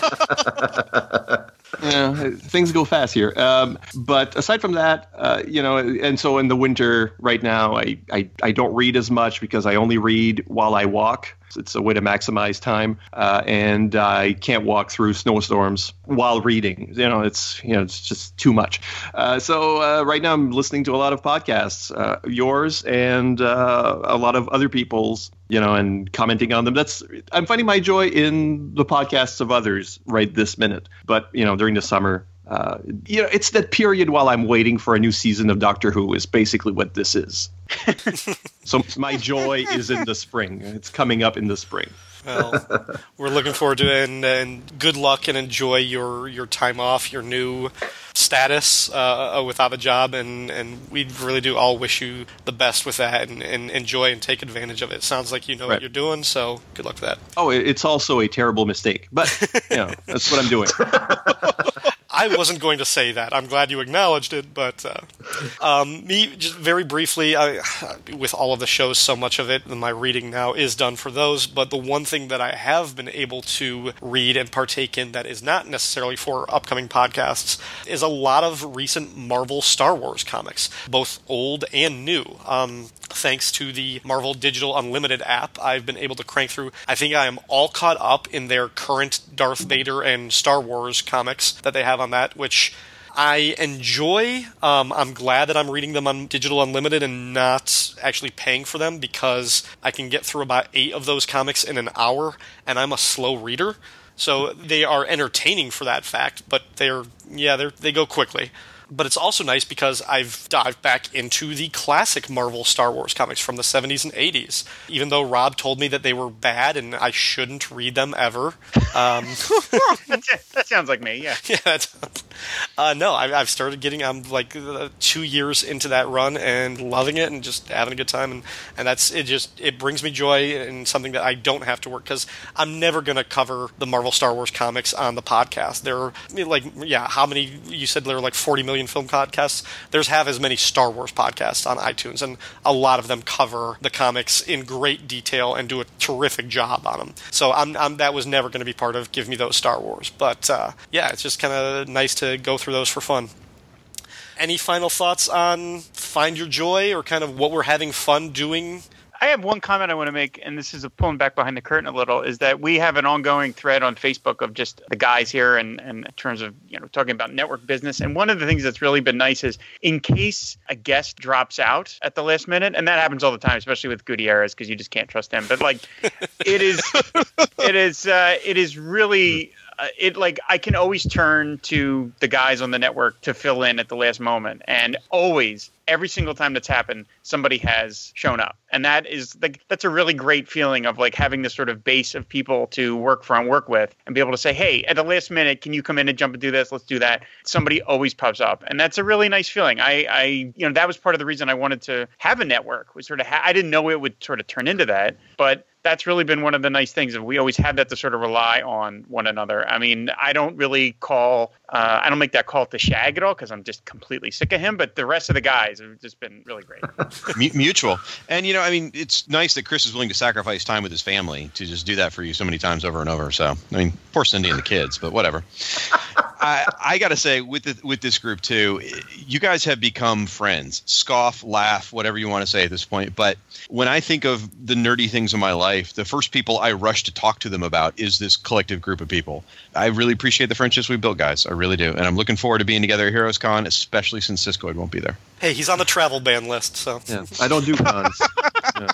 yeah, things go fast here. Um, but aside from that, uh, you know, and so in the winter right now, I, I, I don't read as much, because I only read while I walk. It's a way to maximize time, uh, and I can't walk through snowstorms while reading. You know, it's you know it's just too much. Uh, so uh, right now I'm listening to a lot of podcasts, uh, yours and uh, a lot of other people's. You know, and commenting on them. That's I'm finding my joy in the podcasts of others right this minute. But you know, during the summer, uh, you know, it's that period while I'm waiting for a new season of Doctor Who is basically what this is. So my joy is in the spring. It's coming up in the spring. Well, we're looking forward to it, and, and good luck, and enjoy your, your time off, your new status uh, without a job, and, and we really do all wish you the best with that, and, and enjoy and take advantage of it. It sounds like you know Right. what you're doing, so good luck with that. Oh, it- it's also a terrible mistake, but you know, that's what I'm doing. I wasn't going to say that. I'm glad you acknowledged it, but uh, um, me, just very briefly, I, with all of the shows, so much of it, my reading now is done for those, but the one thing that I have been able to read and partake in that is not necessarily for upcoming podcasts is a lot of recent Marvel Star Wars comics, both old and new. Um, thanks to the Marvel Digital Unlimited app, I've been able to crank through, I think I am all caught up in their current Darth Vader and Star Wars comics that they have on that, which I enjoy. Um, I'm glad that I'm reading them on Digital Unlimited and not actually paying for them, because I can get through about eight of those comics in an hour, and I'm a slow reader. So they are entertaining for that fact, but they're, yeah, they're, they go quickly. But it's also nice because I've dived back into the classic Marvel Star Wars comics from the seventies and eighties. Even though Rob told me that they were bad and I shouldn't read them ever. Um, That sounds like me, yeah. yeah, that's, uh, no, I, I've started getting, I'm like uh, two years into that run and loving it and just having a good time. And, and that's, it just, it brings me joy and something that I don't have to work, because I'm never going to cover the Marvel Star Wars comics on the podcast. There are, I mean, like, yeah, how many, you said there were like forty million film podcasts? There's half as many Star Wars podcasts on iTunes, and a lot of them cover the comics in great detail and do a terrific job on them. So I'm, I'm that was never going to be part of Give Me Those Star Wars. But uh, yeah, it's just kind of nice to go through those for fun. Any final thoughts on Find Your Joy, or kind of what we're having fun doing? I have one comment I want to make, and this is a pulling back behind the curtain a little, is that we have an ongoing thread on Facebook of just the guys here, and, and in terms of, you know, talking about network business. And one of the things that's really been nice is, in case a guest drops out at the last minute, and that happens all the time, especially with Gutierrez, because you just can't trust him. But like, it is, it is, uh, it is really. Uh, it like I can always turn to the guys on the network to fill in at the last moment, and always, every single time that's happened, somebody has shown up, and that is like that's a really great feeling of like having this sort of base of people to work for and work with, and be able to say, hey, at the last minute, can you come in and jump and do this? Let's do that. Somebody always pops up, and that's a really nice feeling. I, I you know, that was part of the reason I wanted to have a network. Was sort of ha- I didn't know it would sort of turn into that, but that's really been one of the nice things. We always had that to sort of rely on one another. I mean, I don't really call, uh, I don't make that call to Shag at all because I'm just completely sick of him. But the rest of the guys have just been really great. Mutual. And, you know, I mean, it's nice that Chris is willing to sacrifice time with his family to just do that for you so many times over and over. So, I mean, poor Cindy and the kids, but whatever. I, I got to say, with the, with this group, too, you guys have become friends. Scoff, laugh, whatever you want to say at this point. But when I think of the nerdy things in my life, the first people I rush to talk to them about is this collective group of people. I really appreciate the friendships we built, guys. I really do. And I'm looking forward to being together at Heroes Con, especially since Siskoid won't be there. Hey, he's on the travel ban list, so. Yeah, I don't do cons. Yeah.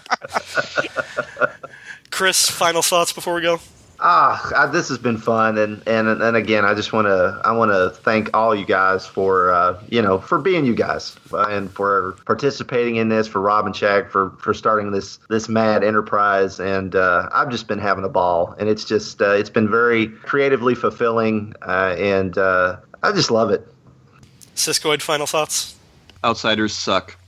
Chris, final thoughts before we go? Ah, I, this has been fun, and and and again, I just want to I want to thank all you guys for uh, you know for being you guys uh, and for participating in this, for Rob and Shag for for starting this this mad enterprise, and uh, I've just been having a ball, and it's just uh, it's been very creatively fulfilling, uh, and uh, I just love it. Siskoid, final thoughts? Outsiders suck.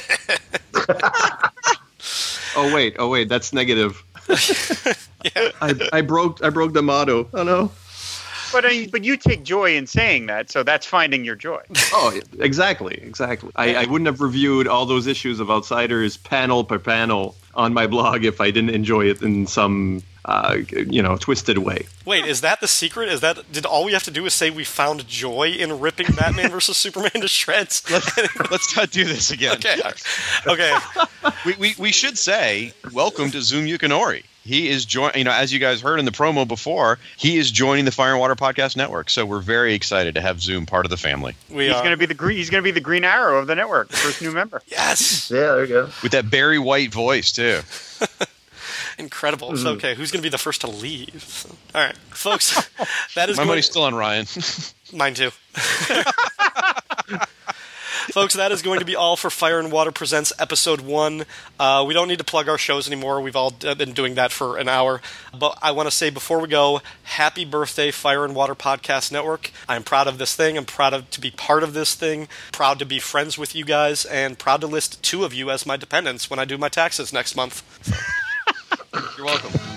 oh wait, oh wait, that's negative. Yeah. I, I broke I broke the motto. Oh no. But I, but you take joy in saying that, so that's finding your joy. Oh, exactly, exactly. I, I wouldn't have reviewed all those issues of Outsiders panel per panel on my blog if I didn't enjoy it in some uh, you know twisted way. Wait, is that the secret? Is that did all we have to do is say we found joy in ripping Batman versus Superman to shreds? Let's, let's not do this again. Okay. Okay. we, we we should say welcome to Zoom Yukinori. He is join, you know, as you guys heard in the promo before, he is joining the Fire and Water Podcast Network. So we're very excited to have Zoom part of the family. We he's are. going to be the green. He's going to be the Green Arrow of the network, the first new member. Yes. Yeah, there you go. With that Barry White voice too. Incredible. Mm-hmm. So, okay, who's going to be the first to leave? So, all right, folks. That is my going- money's still on Ryan. Mine too. Folks, that is going to be all for Fire and Water Presents Episode one. Uh, we don't need to plug our shows anymore. We've all d- been doing that for an hour. But I want to say before we go, happy birthday, Fire and Water Podcast Network. I'm proud of this thing. I'm proud of, to be part of this thing. Proud to be friends with you guys. And proud to list two of you as my dependents when I do my taxes next month. You're welcome.